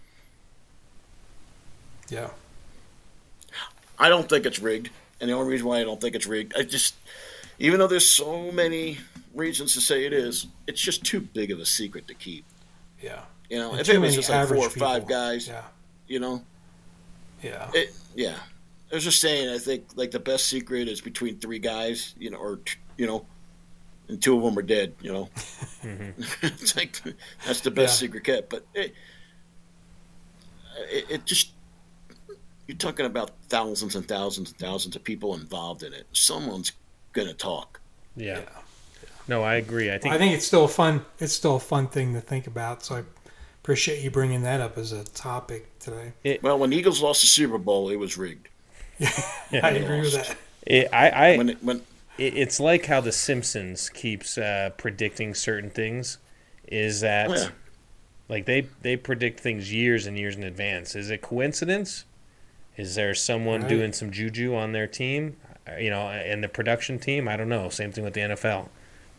[SPEAKER 2] Yeah.
[SPEAKER 3] I don't think it's rigged, and the only reason why I don't think it's rigged, I just, even though there's so many reasons to say it is, it's just too big of a secret to keep.
[SPEAKER 2] Yeah.
[SPEAKER 3] You know,
[SPEAKER 2] And
[SPEAKER 3] if
[SPEAKER 2] too
[SPEAKER 3] it was
[SPEAKER 2] many
[SPEAKER 3] just like four or
[SPEAKER 2] average
[SPEAKER 3] five
[SPEAKER 2] people.
[SPEAKER 3] guys,
[SPEAKER 2] Yeah.
[SPEAKER 3] you know,
[SPEAKER 2] Yeah.
[SPEAKER 3] it, yeah. I was just saying, I think like the best secret is between three guys, you know, or t- you know, and two of them are dead. You know, it's like that's the best
[SPEAKER 2] Yeah.
[SPEAKER 3] secret kept. But it, it, it just you're talking about thousands and thousands and thousands of people involved in it. Someone's gonna talk.
[SPEAKER 1] Yeah.
[SPEAKER 2] Yeah.
[SPEAKER 1] No, I agree. I think.
[SPEAKER 2] I think it's still a fun. It's still a fun thing to think about. So I appreciate you bringing that up as a topic today.
[SPEAKER 3] Well, when the Eagles lost the Super Bowl, it was rigged.
[SPEAKER 2] I agree with that.
[SPEAKER 1] it, I, I
[SPEAKER 3] When it, when
[SPEAKER 1] it, it's like how The Simpsons keeps uh, predicting certain things. Is that
[SPEAKER 3] oh, yeah.
[SPEAKER 1] like they they predict things years and years in advance? Is it coincidence? Is there someone
[SPEAKER 2] Right.
[SPEAKER 1] doing some juju on their team? Uh, You know, and the production team. I don't know. Same thing with the N F L.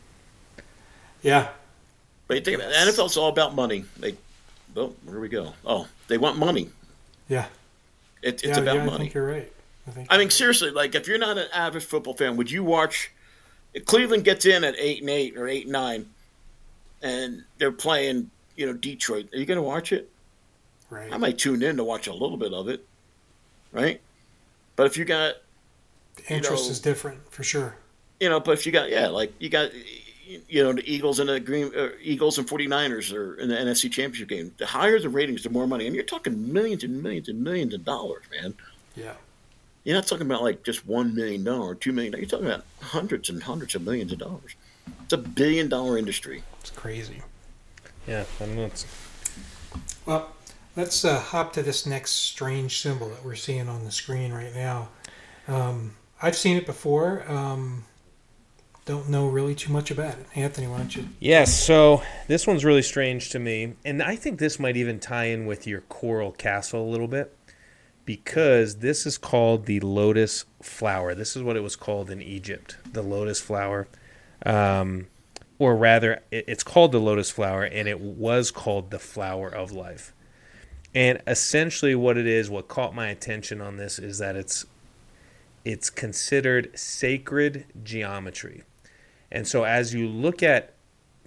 [SPEAKER 2] Yeah.
[SPEAKER 3] But you think about it, the N F L's all about money. They, well, where we go? Oh, they want money.
[SPEAKER 2] Yeah.
[SPEAKER 3] It, it's
[SPEAKER 2] yeah,
[SPEAKER 3] about
[SPEAKER 2] yeah, I
[SPEAKER 3] money.
[SPEAKER 2] think you're right. I think.
[SPEAKER 3] I
[SPEAKER 2] you're
[SPEAKER 3] mean,
[SPEAKER 2] right.
[SPEAKER 3] seriously, like if you're not an avid football fan, would you watch? If Cleveland gets in at eight and eight or eight and nine, and they're playing, you know, Detroit, are you going to watch it?
[SPEAKER 2] Right.
[SPEAKER 3] I might tune in to watch a little bit of it, right? But if you got,
[SPEAKER 2] The interest
[SPEAKER 3] know-
[SPEAKER 2] is different for sure.
[SPEAKER 3] you know, but if you got, yeah, like you got, you know, the Eagles and the Green uh, Eagles and 49ers are in the N F C Championship game. The higher the ratings, the more money, and you're talking millions and millions and millions of dollars, man.
[SPEAKER 2] Yeah.
[SPEAKER 3] You're not talking about like just one million dollars or two million dollars. You're talking about hundreds and hundreds of millions of dollars. It's a billion dollar industry.
[SPEAKER 2] It's crazy.
[SPEAKER 1] Yeah, I don't know. It's,
[SPEAKER 2] Well, let's uh, hop to this next strange symbol that we're seeing on the screen right now. Um, I've seen it before. Um, don't know really too much about it. Anthony, why don't you?
[SPEAKER 1] Yes, so this one's really strange to me, and I think this might even tie in with your coral castle a little bit, because this is called the lotus flower. This is what it was called in Egypt, the lotus flower. Um, or rather, it, it's called the lotus flower, and it was called the flower of life. And essentially what it is, what caught my attention on this, is that it's it's considered sacred geometry. And so as you look at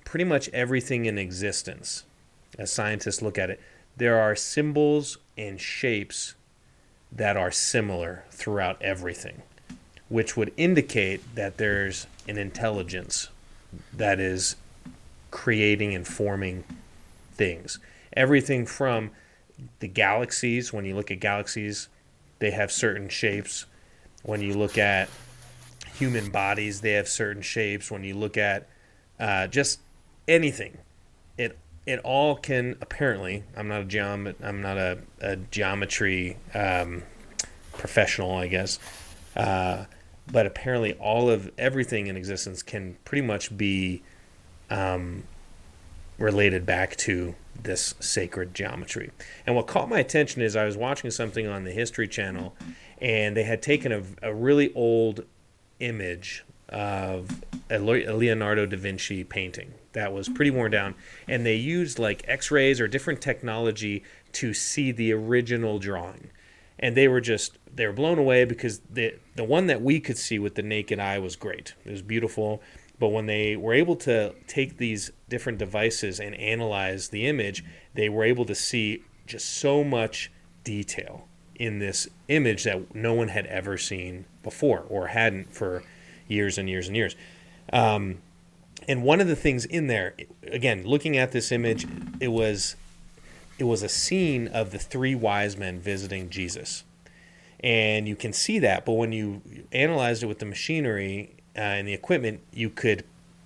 [SPEAKER 1] pretty much everything in existence, as scientists look at it, there are symbols and shapes that are similar throughout everything, which would indicate that there's an intelligence that is creating and forming things. Everything from the galaxies, when you look at galaxies, they have certain shapes. When you look at human bodies, they have certain shapes. When you look at uh, just anything, it it all can apparently. I'm not a geom. I'm not a, a geometry um, professional, I guess. Uh, but apparently, all of everything in existence can pretty much be um, related back to this sacred geometry. And what caught my attention is I was watching something on the History Channel, and they had taken a, a really old image of a Leonardo da Vinci painting that was pretty worn down, and they used like x-rays or different technology to see the original drawing. And they were just they were blown away because the the one that we could see with the naked eye was great. It was beautiful. But when they were able to take these different devices and analyze the image, they were able to see just so much detail in this image that no one had ever seen before or hadn't for years and years and years. Um, and one of the things in there, again, looking at this image, it was it was a scene of the three wise men visiting Jesus. And you can see that, but when you analyzed it with the machinery uh, and the equipment, you could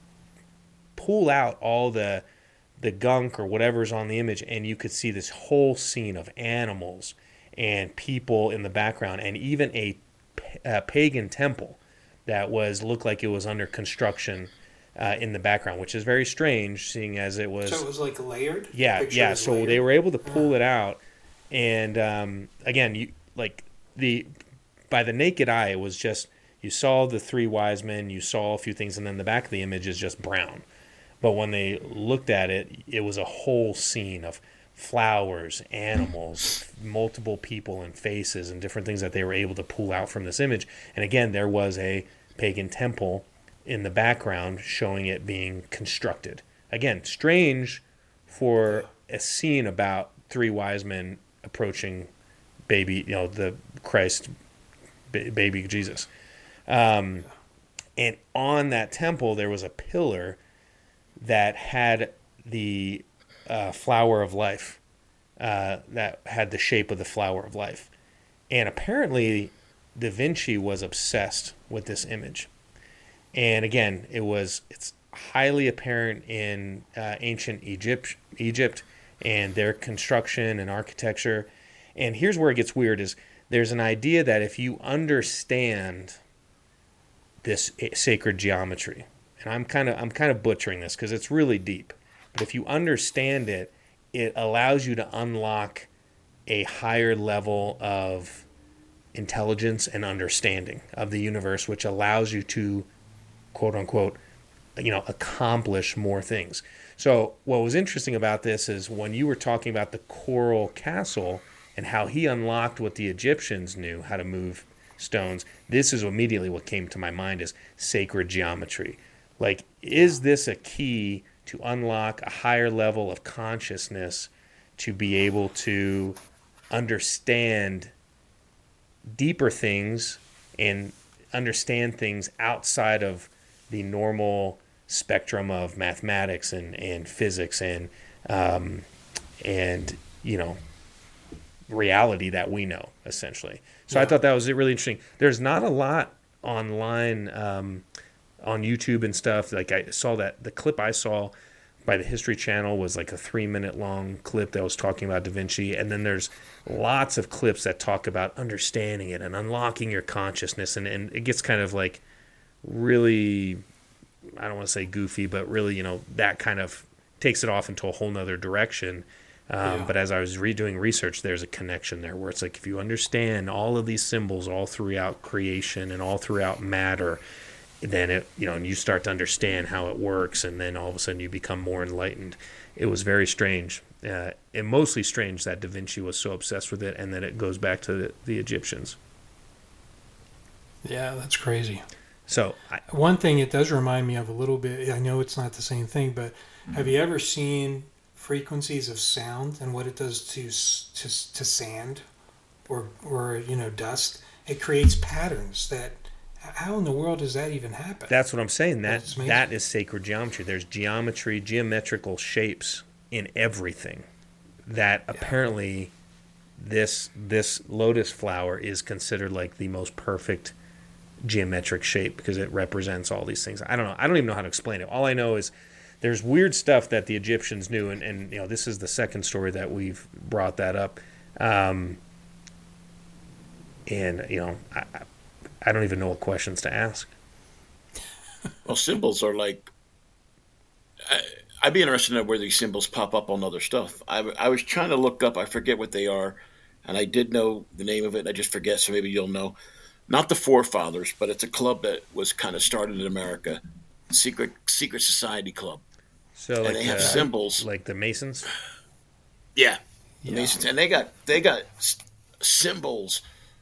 [SPEAKER 1] pull out all the the gunk or whatever's on the image, and you could see this whole scene of animals and people in the background, and even a, a pagan temple that was looked like it was under construction uh, in the background, which is very strange, seeing as it was.
[SPEAKER 2] So it was like layered.
[SPEAKER 1] Yeah,
[SPEAKER 2] The
[SPEAKER 1] yeah.
[SPEAKER 2] was
[SPEAKER 1] So
[SPEAKER 2] layered?
[SPEAKER 1] they were able to pull it out, and um, again, you like the by the naked eye, it was just you saw the three wise men, you saw a few things, and then the back of the image is just brown. But when they looked at it, it was a whole scene of flowers, animals, multiple people and faces and different things that they were able to pull out from this image. And again, there was a pagan temple in the background showing it being constructed. Again, strange for a scene about three wise men approaching baby, you know, the Christ, baby Jesus. Um, and on that temple, there was a pillar that had the uh, flower of life, uh, that had the shape of the flower of life. And apparently, Da Vinci was obsessed with this image. And again, it was it's highly apparent in uh, ancient Egypt, Egypt and their construction and architecture. And here's where it gets weird: is there's an idea that if you understand this sacred geometry, and I'm kind of I'm kind of butchering this because it's really deep, but if you understand it, it allows you to unlock a higher level of intelligence and understanding of the universe, which allows you to, quote unquote, you know, accomplish more things. So what was interesting about this is when you were talking about the coral castle and how he unlocked what the Egyptians knew how to move stones, this is immediately what came to my mind is sacred geometry. Like, is this a key to unlock a higher level of consciousness to be able to understand deeper things and understand things outside of the normal spectrum of mathematics and, and physics and um, and you know reality that we know, essentially. So yeah. I thought that was really interesting. There's not a lot online um, on YouTube and stuff. Like I saw that the clip I saw by the History Channel was like a three minute long clip that was talking about Da Vinci. And then there's lots of clips that talk about understanding it and unlocking your consciousness. And, and it gets kind of like really, I don't want to say goofy, but really, you know, that kind of takes it off into a whole nother direction. Um, yeah. But as I was redoing research, there's a connection there where it's like if you understand all of these symbols all throughout creation and all throughout matter, then it, you know, and you start to understand how it works, and then all of a sudden you become more enlightened. It was very strange, uh, and mostly strange that Da Vinci was so obsessed with it, and that it goes back to the, the Egyptians.
[SPEAKER 2] Yeah, that's crazy.
[SPEAKER 1] So I,
[SPEAKER 2] One thing it does remind me of a little bit, I know it's not the same thing, but have you ever seen frequencies of sound and what it does to s- to, s- to sand or or you know dust? It creates patterns that how in the world does that even happen?
[SPEAKER 1] that's what I'm saying. That
[SPEAKER 2] That's amazing.
[SPEAKER 1] that is sacred geometry. There's geometry, geometrical shapes in everything that apparently this this lotus flower is considered like the most perfect geometric shape because it represents all these things. I don't know. I don't even know how to explain it. All I know is there's weird stuff that the Egyptians knew, and, and you know this is the second story that we've brought that up. Um, and you know, I, I I don't even know what questions to ask.
[SPEAKER 3] Well, symbols are like. I, I'd be interested to know where these symbols pop up on other stuff. I, I was trying to look up. I forget what they are, and I did know the name of it. And I just forget, so maybe you'll know. Not the Forefathers, but it's a club that was kind of started in America, secret secret society club,
[SPEAKER 1] So like
[SPEAKER 3] and they have
[SPEAKER 1] the,
[SPEAKER 3] symbols.
[SPEAKER 1] like the Masons.
[SPEAKER 3] Yeah, the
[SPEAKER 2] Yeah.
[SPEAKER 3] Masons, and they got they got s- symbols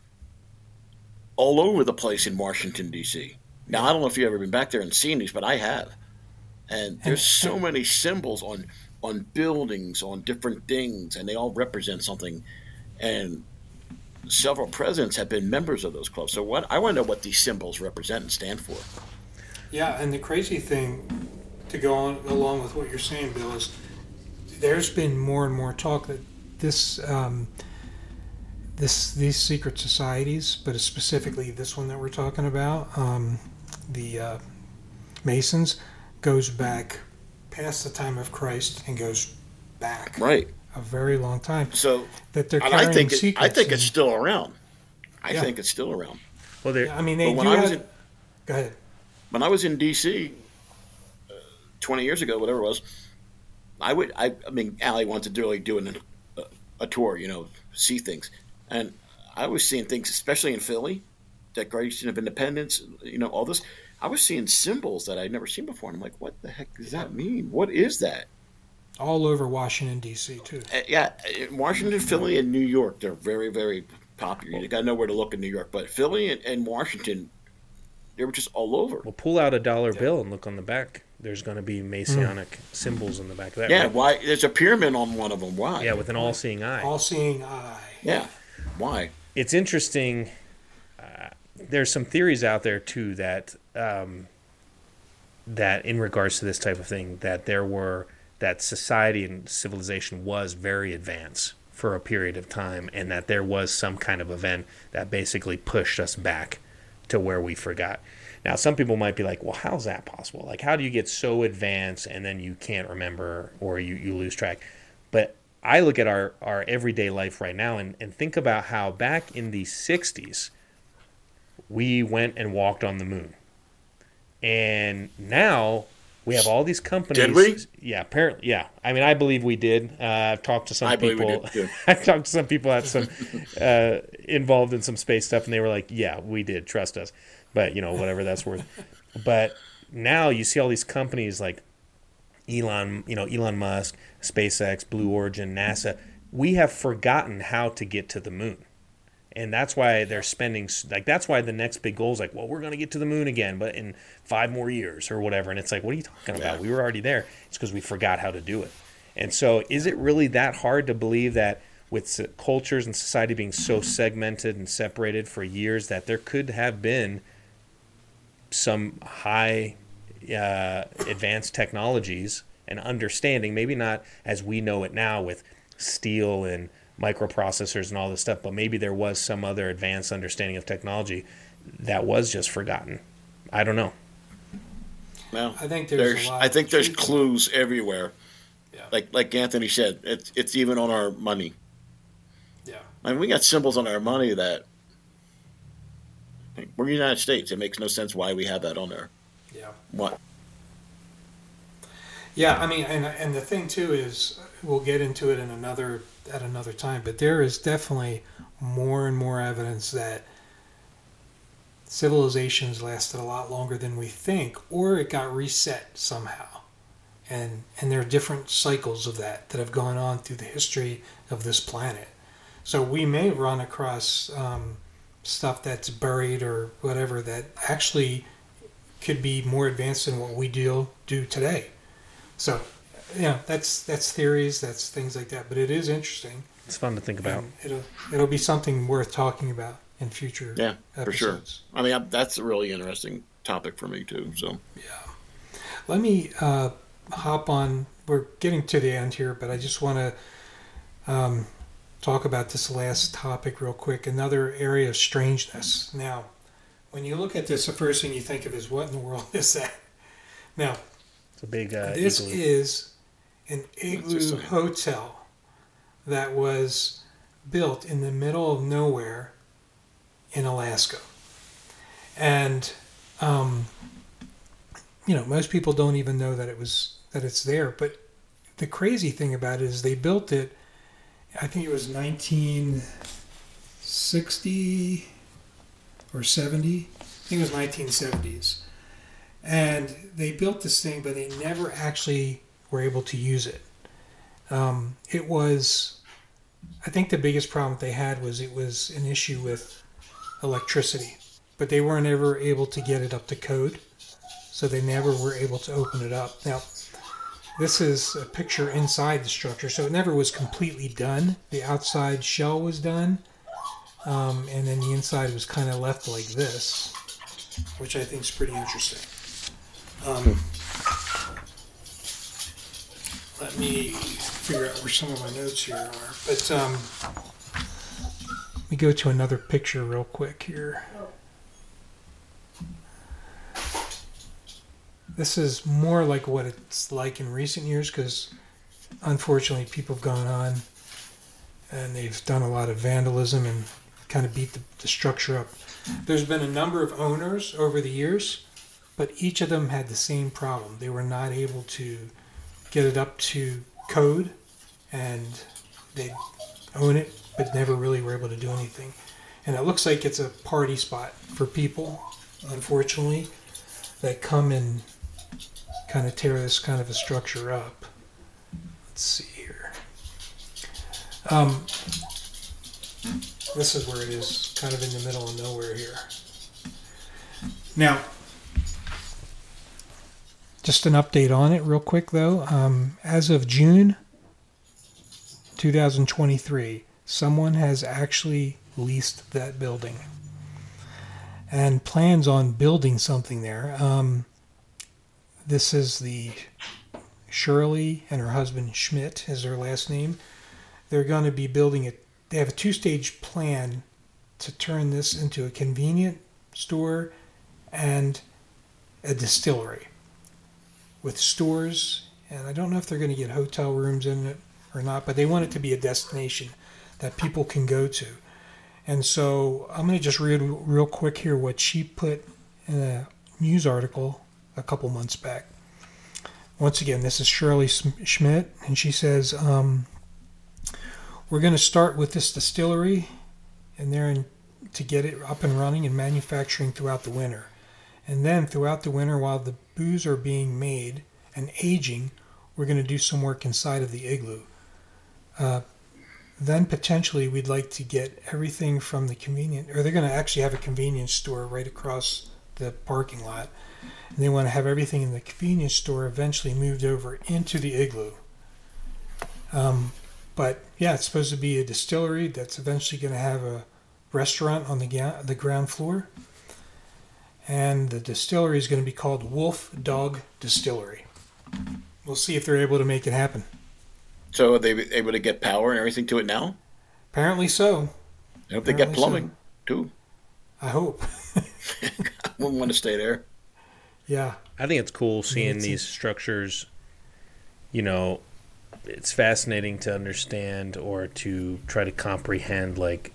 [SPEAKER 3] all over the place in Washington D C. Now I don't know if you've ever been back there and seen these, but I have. And there's so many symbols on on buildings, on different things, and they all represent something. And several presidents have been members of those clubs. So what I want to know what these symbols represent and stand for.
[SPEAKER 2] Yeah, and the crazy thing to go on along with what you're saying, Bill, is there's been more and more talk that this um, this these secret societies, but specifically this one that we're talking about, um, the uh, Masons, goes back past the time of Christ and goes back
[SPEAKER 3] Right.
[SPEAKER 2] a very long time.
[SPEAKER 3] So
[SPEAKER 2] That they're
[SPEAKER 3] and
[SPEAKER 2] carrying
[SPEAKER 3] I think it,
[SPEAKER 2] secrets.
[SPEAKER 3] I think it's
[SPEAKER 2] and-
[SPEAKER 3] still around. I
[SPEAKER 2] Yeah.
[SPEAKER 3] think it's still around.
[SPEAKER 1] Well, there.
[SPEAKER 2] I mean, they
[SPEAKER 3] But
[SPEAKER 2] do
[SPEAKER 3] when I was
[SPEAKER 2] have.
[SPEAKER 3] in-
[SPEAKER 2] Go ahead.
[SPEAKER 3] When I was in D C uh, twenty years ago, whatever it was, I would. I, I mean, Allie wanted to really do an, a, a tour, you know, see things, and I was seeing things, especially in Philly, Declaration of Independence, you know, all this. I was seeing symbols that I'd never seen before, and I'm like, what the heck does that mean? What is that?
[SPEAKER 2] All over Washington D C too.
[SPEAKER 3] Uh, yeah, in Washington, Philly, and New York, they're very, very popular. You got to know where to look in New York, but Philly and, and Washington, they were just all over.
[SPEAKER 1] Well, pull out a dollar bill and look on the back. There's going to be Masonic symbols on the back of that.
[SPEAKER 3] Yeah,
[SPEAKER 1] right?
[SPEAKER 3] why? There's a pyramid on one of them. Why?
[SPEAKER 1] Yeah, with an all-seeing eye.
[SPEAKER 2] All-seeing eye.
[SPEAKER 3] Yeah, why?
[SPEAKER 1] It's interesting. Uh, there's some theories out there too that um, that in regards to this type of thing, that there were that society and civilization was very advanced for a period of time, and that there was some kind of event that basically pushed us back to where we forgot. Now, some people might be like, well, how's that possible? Like, how do you get so advanced and then you can't remember or you, you lose track? But I look at our, our everyday life right now and, and think about how back in the sixties, we went and walked on the moon. And now we have all these companies.
[SPEAKER 3] Did we?
[SPEAKER 1] Yeah, apparently. Yeah. I mean, I believe we did. Uh, I've talked to some
[SPEAKER 3] I believe we
[SPEAKER 1] people.
[SPEAKER 3] did, too.
[SPEAKER 1] I've talked to some people that some uh, involved in some space stuff, and they were like, yeah, we did. Trust us. But, you know, whatever that's worth. But now you see all these companies like Elon, you know, Elon Musk, SpaceX, Blue Origin, NASA. We have forgotten how to get to the moon. And that's why they're spending, like, that's why the next big goal is like, well, we're going to get to the moon again, but in five more years or whatever. And it's like, what are you talking about?
[SPEAKER 3] Yeah.
[SPEAKER 1] We were already there. It's because we forgot how to do it. And so is it really that hard to believe that with cultures and society being so segmented and separated for years that there could have been some high uh, advanced technologies and understanding, maybe not as we know it now with steel and microprocessors and all this stuff, but maybe there was some other advanced understanding of technology that was just forgotten. I don't know.
[SPEAKER 3] Well,
[SPEAKER 2] I think there's a lot
[SPEAKER 3] I think
[SPEAKER 2] of
[SPEAKER 3] there's
[SPEAKER 2] truth.
[SPEAKER 3] clues everywhere.
[SPEAKER 2] Yeah.
[SPEAKER 3] Like like Anthony said, it's it's even on our money.
[SPEAKER 2] Yeah.
[SPEAKER 3] I mean, we got symbols on our money that we're the United States. It makes no sense why we have that on there.
[SPEAKER 2] Yeah.
[SPEAKER 3] What?
[SPEAKER 2] Yeah, I mean, and and the thing too is, we'll get into it in another at another time. But there is definitely more and more evidence that civilizations lasted a lot longer than we think, or it got reset somehow. And and there are different cycles of that that have gone on through the history of this planet. So we may run across um, stuff that's buried or whatever that actually could be more advanced than what we do do today. So, yeah, that's that's theories, that's things like that. But it is interesting.
[SPEAKER 1] It's fun to think about.
[SPEAKER 2] And it'll it'll be something worth talking about in future
[SPEAKER 3] Yeah,
[SPEAKER 2] episodes.
[SPEAKER 3] for sure. I mean, I, that's a really interesting topic for me too. So
[SPEAKER 2] yeah, let me uh, hop on. We're getting to the end here, but I just want to um, talk about this last topic real quick. Another area of strangeness. Now, when you look at this, the first thing you think of is, what in the world is that? Now,
[SPEAKER 1] it's a big. Uh,
[SPEAKER 2] this
[SPEAKER 1] igloo.
[SPEAKER 2] is an igloo
[SPEAKER 3] That's
[SPEAKER 2] hotel that was built in the middle of nowhere in Alaska. And, um, you know, most people don't even know that it was that it's there. But the crazy thing about it is they built it, I think it was nineteen sixty or seventy. I think it was nineteen seventies. And they built this thing, but they never actually were able to use it. Um, it was, I think the biggest problem they had was it was an issue with electricity, but they weren't ever able to get it up to code, so they never were able to open it up. Now, this is a picture inside the structure, so it never was completely done. The outside shell was done, um, and then the inside was kind of left like this, which I think is pretty interesting. Um, let me figure out where some of my notes here are. But um, let me go to another picture real quick here. This is more like what it's like in recent years, because unfortunately people have gone on and they've done a lot of vandalism and kind of beat the, the structure up. There's been a number of owners over the years, but each of them had the same problem. They were not able to get it up to code, and they own it, but never really were able to do anything. And it looks like it's a party spot for people, unfortunately, that come and kind of tear this kind of a structure up. Let's see here. Um, this is where it is, kind of in the middle of nowhere here. Now, just an update on it real quick though. Um, as of June twenty twenty-three, someone has actually leased that building and plans on building something there. Um, this is the Shirley and her husband Schmidt is their last name. They're going to be building it. They have a two-stage plan to turn this into a convenient store and a distillery with stores. And I don't know if they're going to get hotel rooms in it or not, but they want it to be a destination that people can go to. And so I'm going to just read real quick here what she put in a news article a couple months back. Once again, this is Shirley Schmidt, and she says, um, we're going to start with this distillery and there in, to get it up and running and manufacturing throughout the winter. And then throughout the winter, while the booze are being made and aging, we're going to do some work inside of the igloo. Uh, then potentially we'd like to get everything from the convenience, or they're going to actually have a convenience store right across the parking lot. And they want to have everything in the convenience store eventually moved over into the igloo. Um, but yeah, it's supposed to be a distillery that's eventually going to have a restaurant on the, ga- the ground floor. And the distillery is going to be called Wolf Dog Distillery. We'll see if they're able to make it happen.
[SPEAKER 3] So are they able to get power and everything to it now?
[SPEAKER 2] Apparently so.
[SPEAKER 3] I hope they get plumbing,
[SPEAKER 2] so.
[SPEAKER 3] too.
[SPEAKER 2] I hope.
[SPEAKER 3] I wouldn't want to stay there.
[SPEAKER 2] Yeah.
[SPEAKER 1] I think it's cool seeing
[SPEAKER 2] it's
[SPEAKER 1] these
[SPEAKER 2] a-
[SPEAKER 1] structures. You know, it's fascinating to understand or to try to comprehend, like,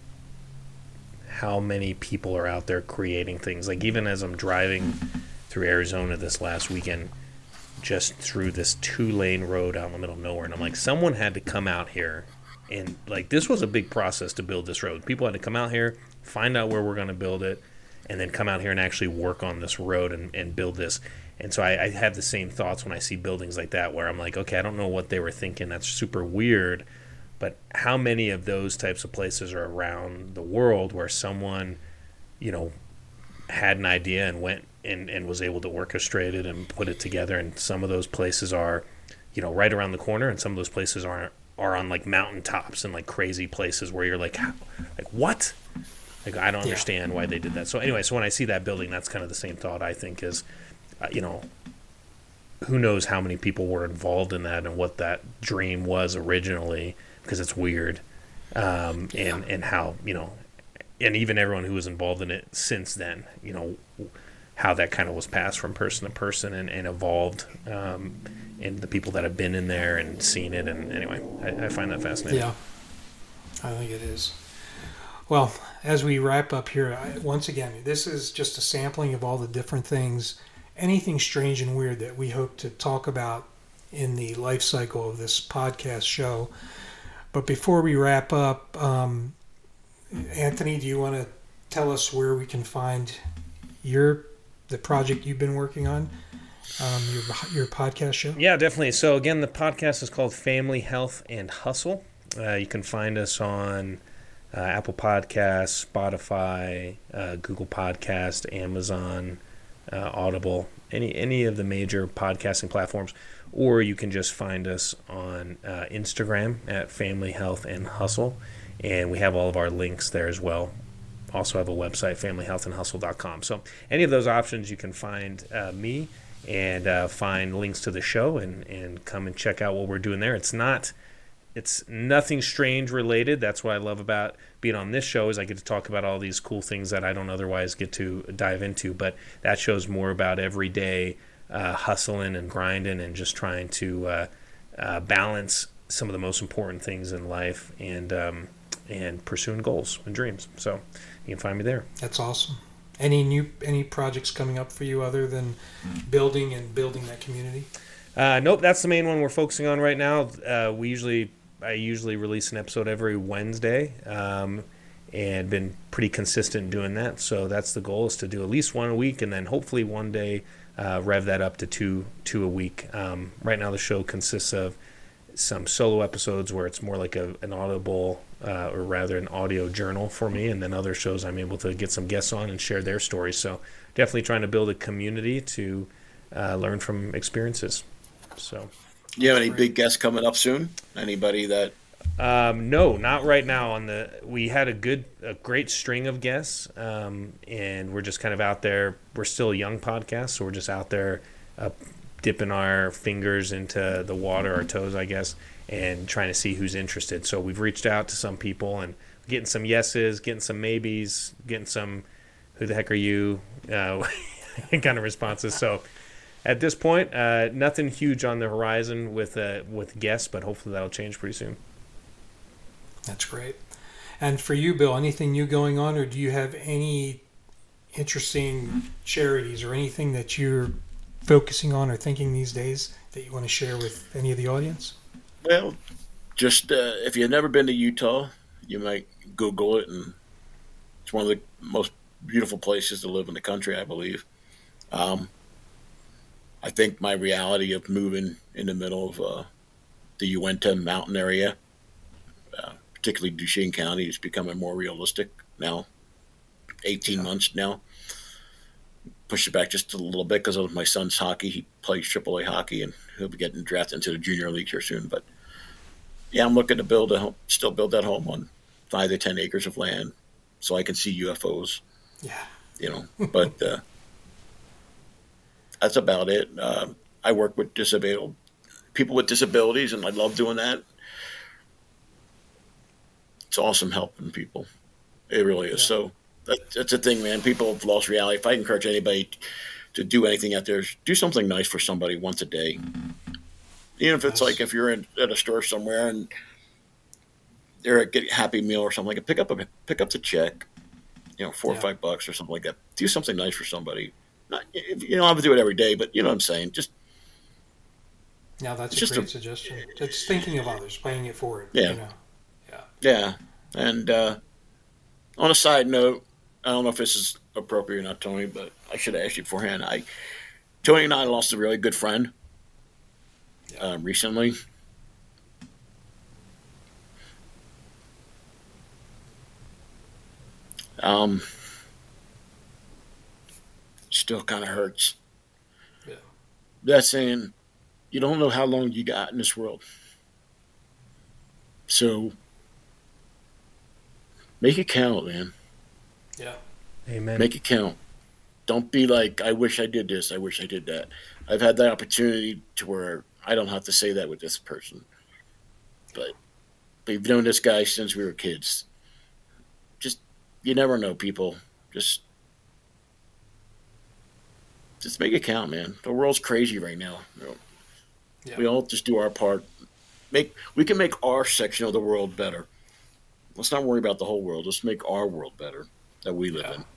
[SPEAKER 1] how many people are out there creating things. Like, even as I'm driving through Arizona this last weekend, just through this two-lane road out in the middle of nowhere, and I'm like, someone had to come out here, and, like, this was a big process to build this road. People had to come out here, find out where we're going to build it, and then come out here and actually work on this road and, and build this. And so I, I have the same thoughts when I see buildings like that, where I'm like, okay, I don't know what they were thinking. That's super weird. But how many of those types of places are around the world where someone, you know, had an idea and went and and was able to orchestrate it and put it together. And some of those places are, you know, right around the corner, and some of those places are are on like mountaintops and like crazy places where you're like, how, like what? Like I don't
[SPEAKER 2] Yeah.
[SPEAKER 1] understand why they did that. So anyway, so when I see that building, that's kind of the same thought I think is, uh, you know, who knows how many people were involved in that and what that dream was originally, because it's weird, um, and and how, you know, and even everyone who was involved in it since then, you know, how that kind of was passed from person to person and, and evolved, um, and the people that have been in there and seen it. And anyway, I, I find that fascinating.
[SPEAKER 2] Yeah, I think it is. Well, as we wrap up here, I, once again, this is just a sampling of all the different things, anything strange and weird that we hope to talk about in the life cycle of this podcast show. But before we wrap up, um, Anthony, do you want to tell us where we can find your the project you've been working on, um, your your podcast show?
[SPEAKER 1] Yeah, definitely. So again, the podcast is called Family Health and Hustle. Uh, you can find us on uh, Apple Podcasts, Spotify, uh, Google Podcast, Amazon, uh, Audible, any any of the major podcasting platforms, or you can just find us on uh, Instagram at Family Health and Hustle, and we have all of our links there as well. Also have a website, family health and hustle dot com. So any of those options, you can find uh, me and uh, find links to the show and, and come and check out what we're doing there. It's not, it's nothing strange related. That's what I love about being on this show is I get to talk about all these cool things that I don't otherwise get to dive into. But that show's more about everyday uh, hustling and grinding and just trying to uh, uh, balance some of the most important things in life and um, and pursuing goals and dreams. So you can find me there.
[SPEAKER 2] That's awesome. Any new any projects coming up for you other than building and building that community?
[SPEAKER 1] Uh, nope, that's the main one we're focusing on right now. Uh, we usually, I usually release an episode every Wednesday, um, and been pretty consistent doing that. So that's the goal, is to do at least one a week, and then hopefully one day uh, rev that up to two two a week. Um, right now the show consists of some solo episodes where it's more like a, an audible, uh, or rather an audio journal for me, and then other shows I'm able to get some guests on and share their stories. So definitely trying to build a community to uh, learn from experiences. So,
[SPEAKER 3] Do you have any big guests coming up soon? Anybody that?
[SPEAKER 1] um, no, not right now. On the we had a good, a great string of guests, um, and we're just kind of out there. We're still a young podcast, so we're just out there uh, dipping our fingers into the water, our toes, I guess, and trying to see who's interested. So we've reached out to some people and getting some yeses, getting some maybes, getting some "who the heck are you" uh, kind of responses. So. At this point, uh, nothing huge on the horizon with uh, with guests, but hopefully that'll change pretty soon.
[SPEAKER 2] That's great. And for you, Bill, anything new going on, or do you have any interesting charities or anything that you're focusing on or thinking these days that you want to share with any of the audience?
[SPEAKER 3] Well, just uh, if you've never been to Utah, you might Google it, and it's one of the most beautiful places to live in the country, I believe. Um, I think my reality of moving in the middle of uh, the Uinta mountain area, uh, particularly Duchesne County, is becoming more realistic now. eighteen yeah. months now. Push it back just a little bit because of my son's hockey. He plays triple A hockey, and he'll be getting drafted into the junior league here soon. But yeah, I'm looking to build a home, still build that home on five to ten acres of land, so I can see U F Os.
[SPEAKER 2] Yeah,
[SPEAKER 3] you know, but. Uh, That's about it. Uh, I work with disabled people with disabilities, and I love doing that. It's awesome helping people. It really is. Yeah. So that, that's the thing, man. People have lost reality. If I encourage anybody to do anything out there, do something nice for somebody once a day. Even if it's yes. like if you're in, at a store somewhere and they're getting a Happy Meal or something like that, pick up a pick up the check, you know, four yeah. or five bucks or something like that. Do something nice for somebody. Not, you don't have to do it every day, but you know what I'm saying. Just
[SPEAKER 2] yeah, that's a great a, suggestion. It's thinking of others, paying it forward.
[SPEAKER 3] Yeah,
[SPEAKER 2] you know? yeah,
[SPEAKER 3] yeah. And uh, on a side note, I don't know if this is appropriate or not, Tony, but I should have asked you beforehand. I, Tony and I lost a really good friend yeah. uh, recently. Um. still kind of hurts.
[SPEAKER 2] Yeah.
[SPEAKER 3] That's saying you don't know how long you got in this world. So make it count, man.
[SPEAKER 2] Yeah.
[SPEAKER 1] Amen.
[SPEAKER 3] Make it count. Don't be like, I wish I did this, I wish I did that. I've had the opportunity to where I don't have to say that with this person. But we've known this guy since we were kids. Just, you never know, people. Just, just make it count, man. The world's crazy right now. You know,
[SPEAKER 2] Yeah.
[SPEAKER 3] we all just do our part. Make we can make our section of the world better. Let's not worry about the whole world. Let's make our world better that we live
[SPEAKER 2] Yeah.
[SPEAKER 3] in.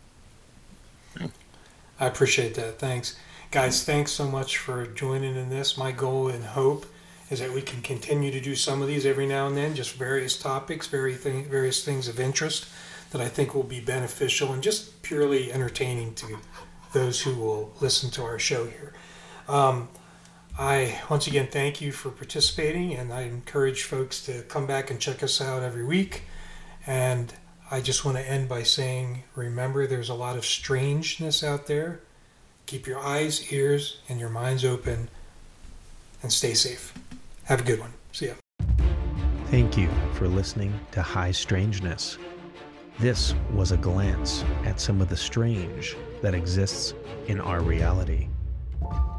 [SPEAKER 2] I appreciate that. Thanks. Guys, thanks so much for joining in this. My goal and hope is that we can continue to do some of these every now and then, just various topics, very thing, various things of interest that I think will be beneficial and just purely entertaining to those who will listen to our show here. Um, I, once again, thank you for participating, and I encourage folks to come back and check us out every week. And I just want to end by saying, remember, there's a lot of strangeness out there. Keep your eyes, ears, and your minds open, and stay safe. Have a good one. See ya.
[SPEAKER 1] Thank you for listening to High Strangeness. This was a glance at some of the strange that exists in our reality.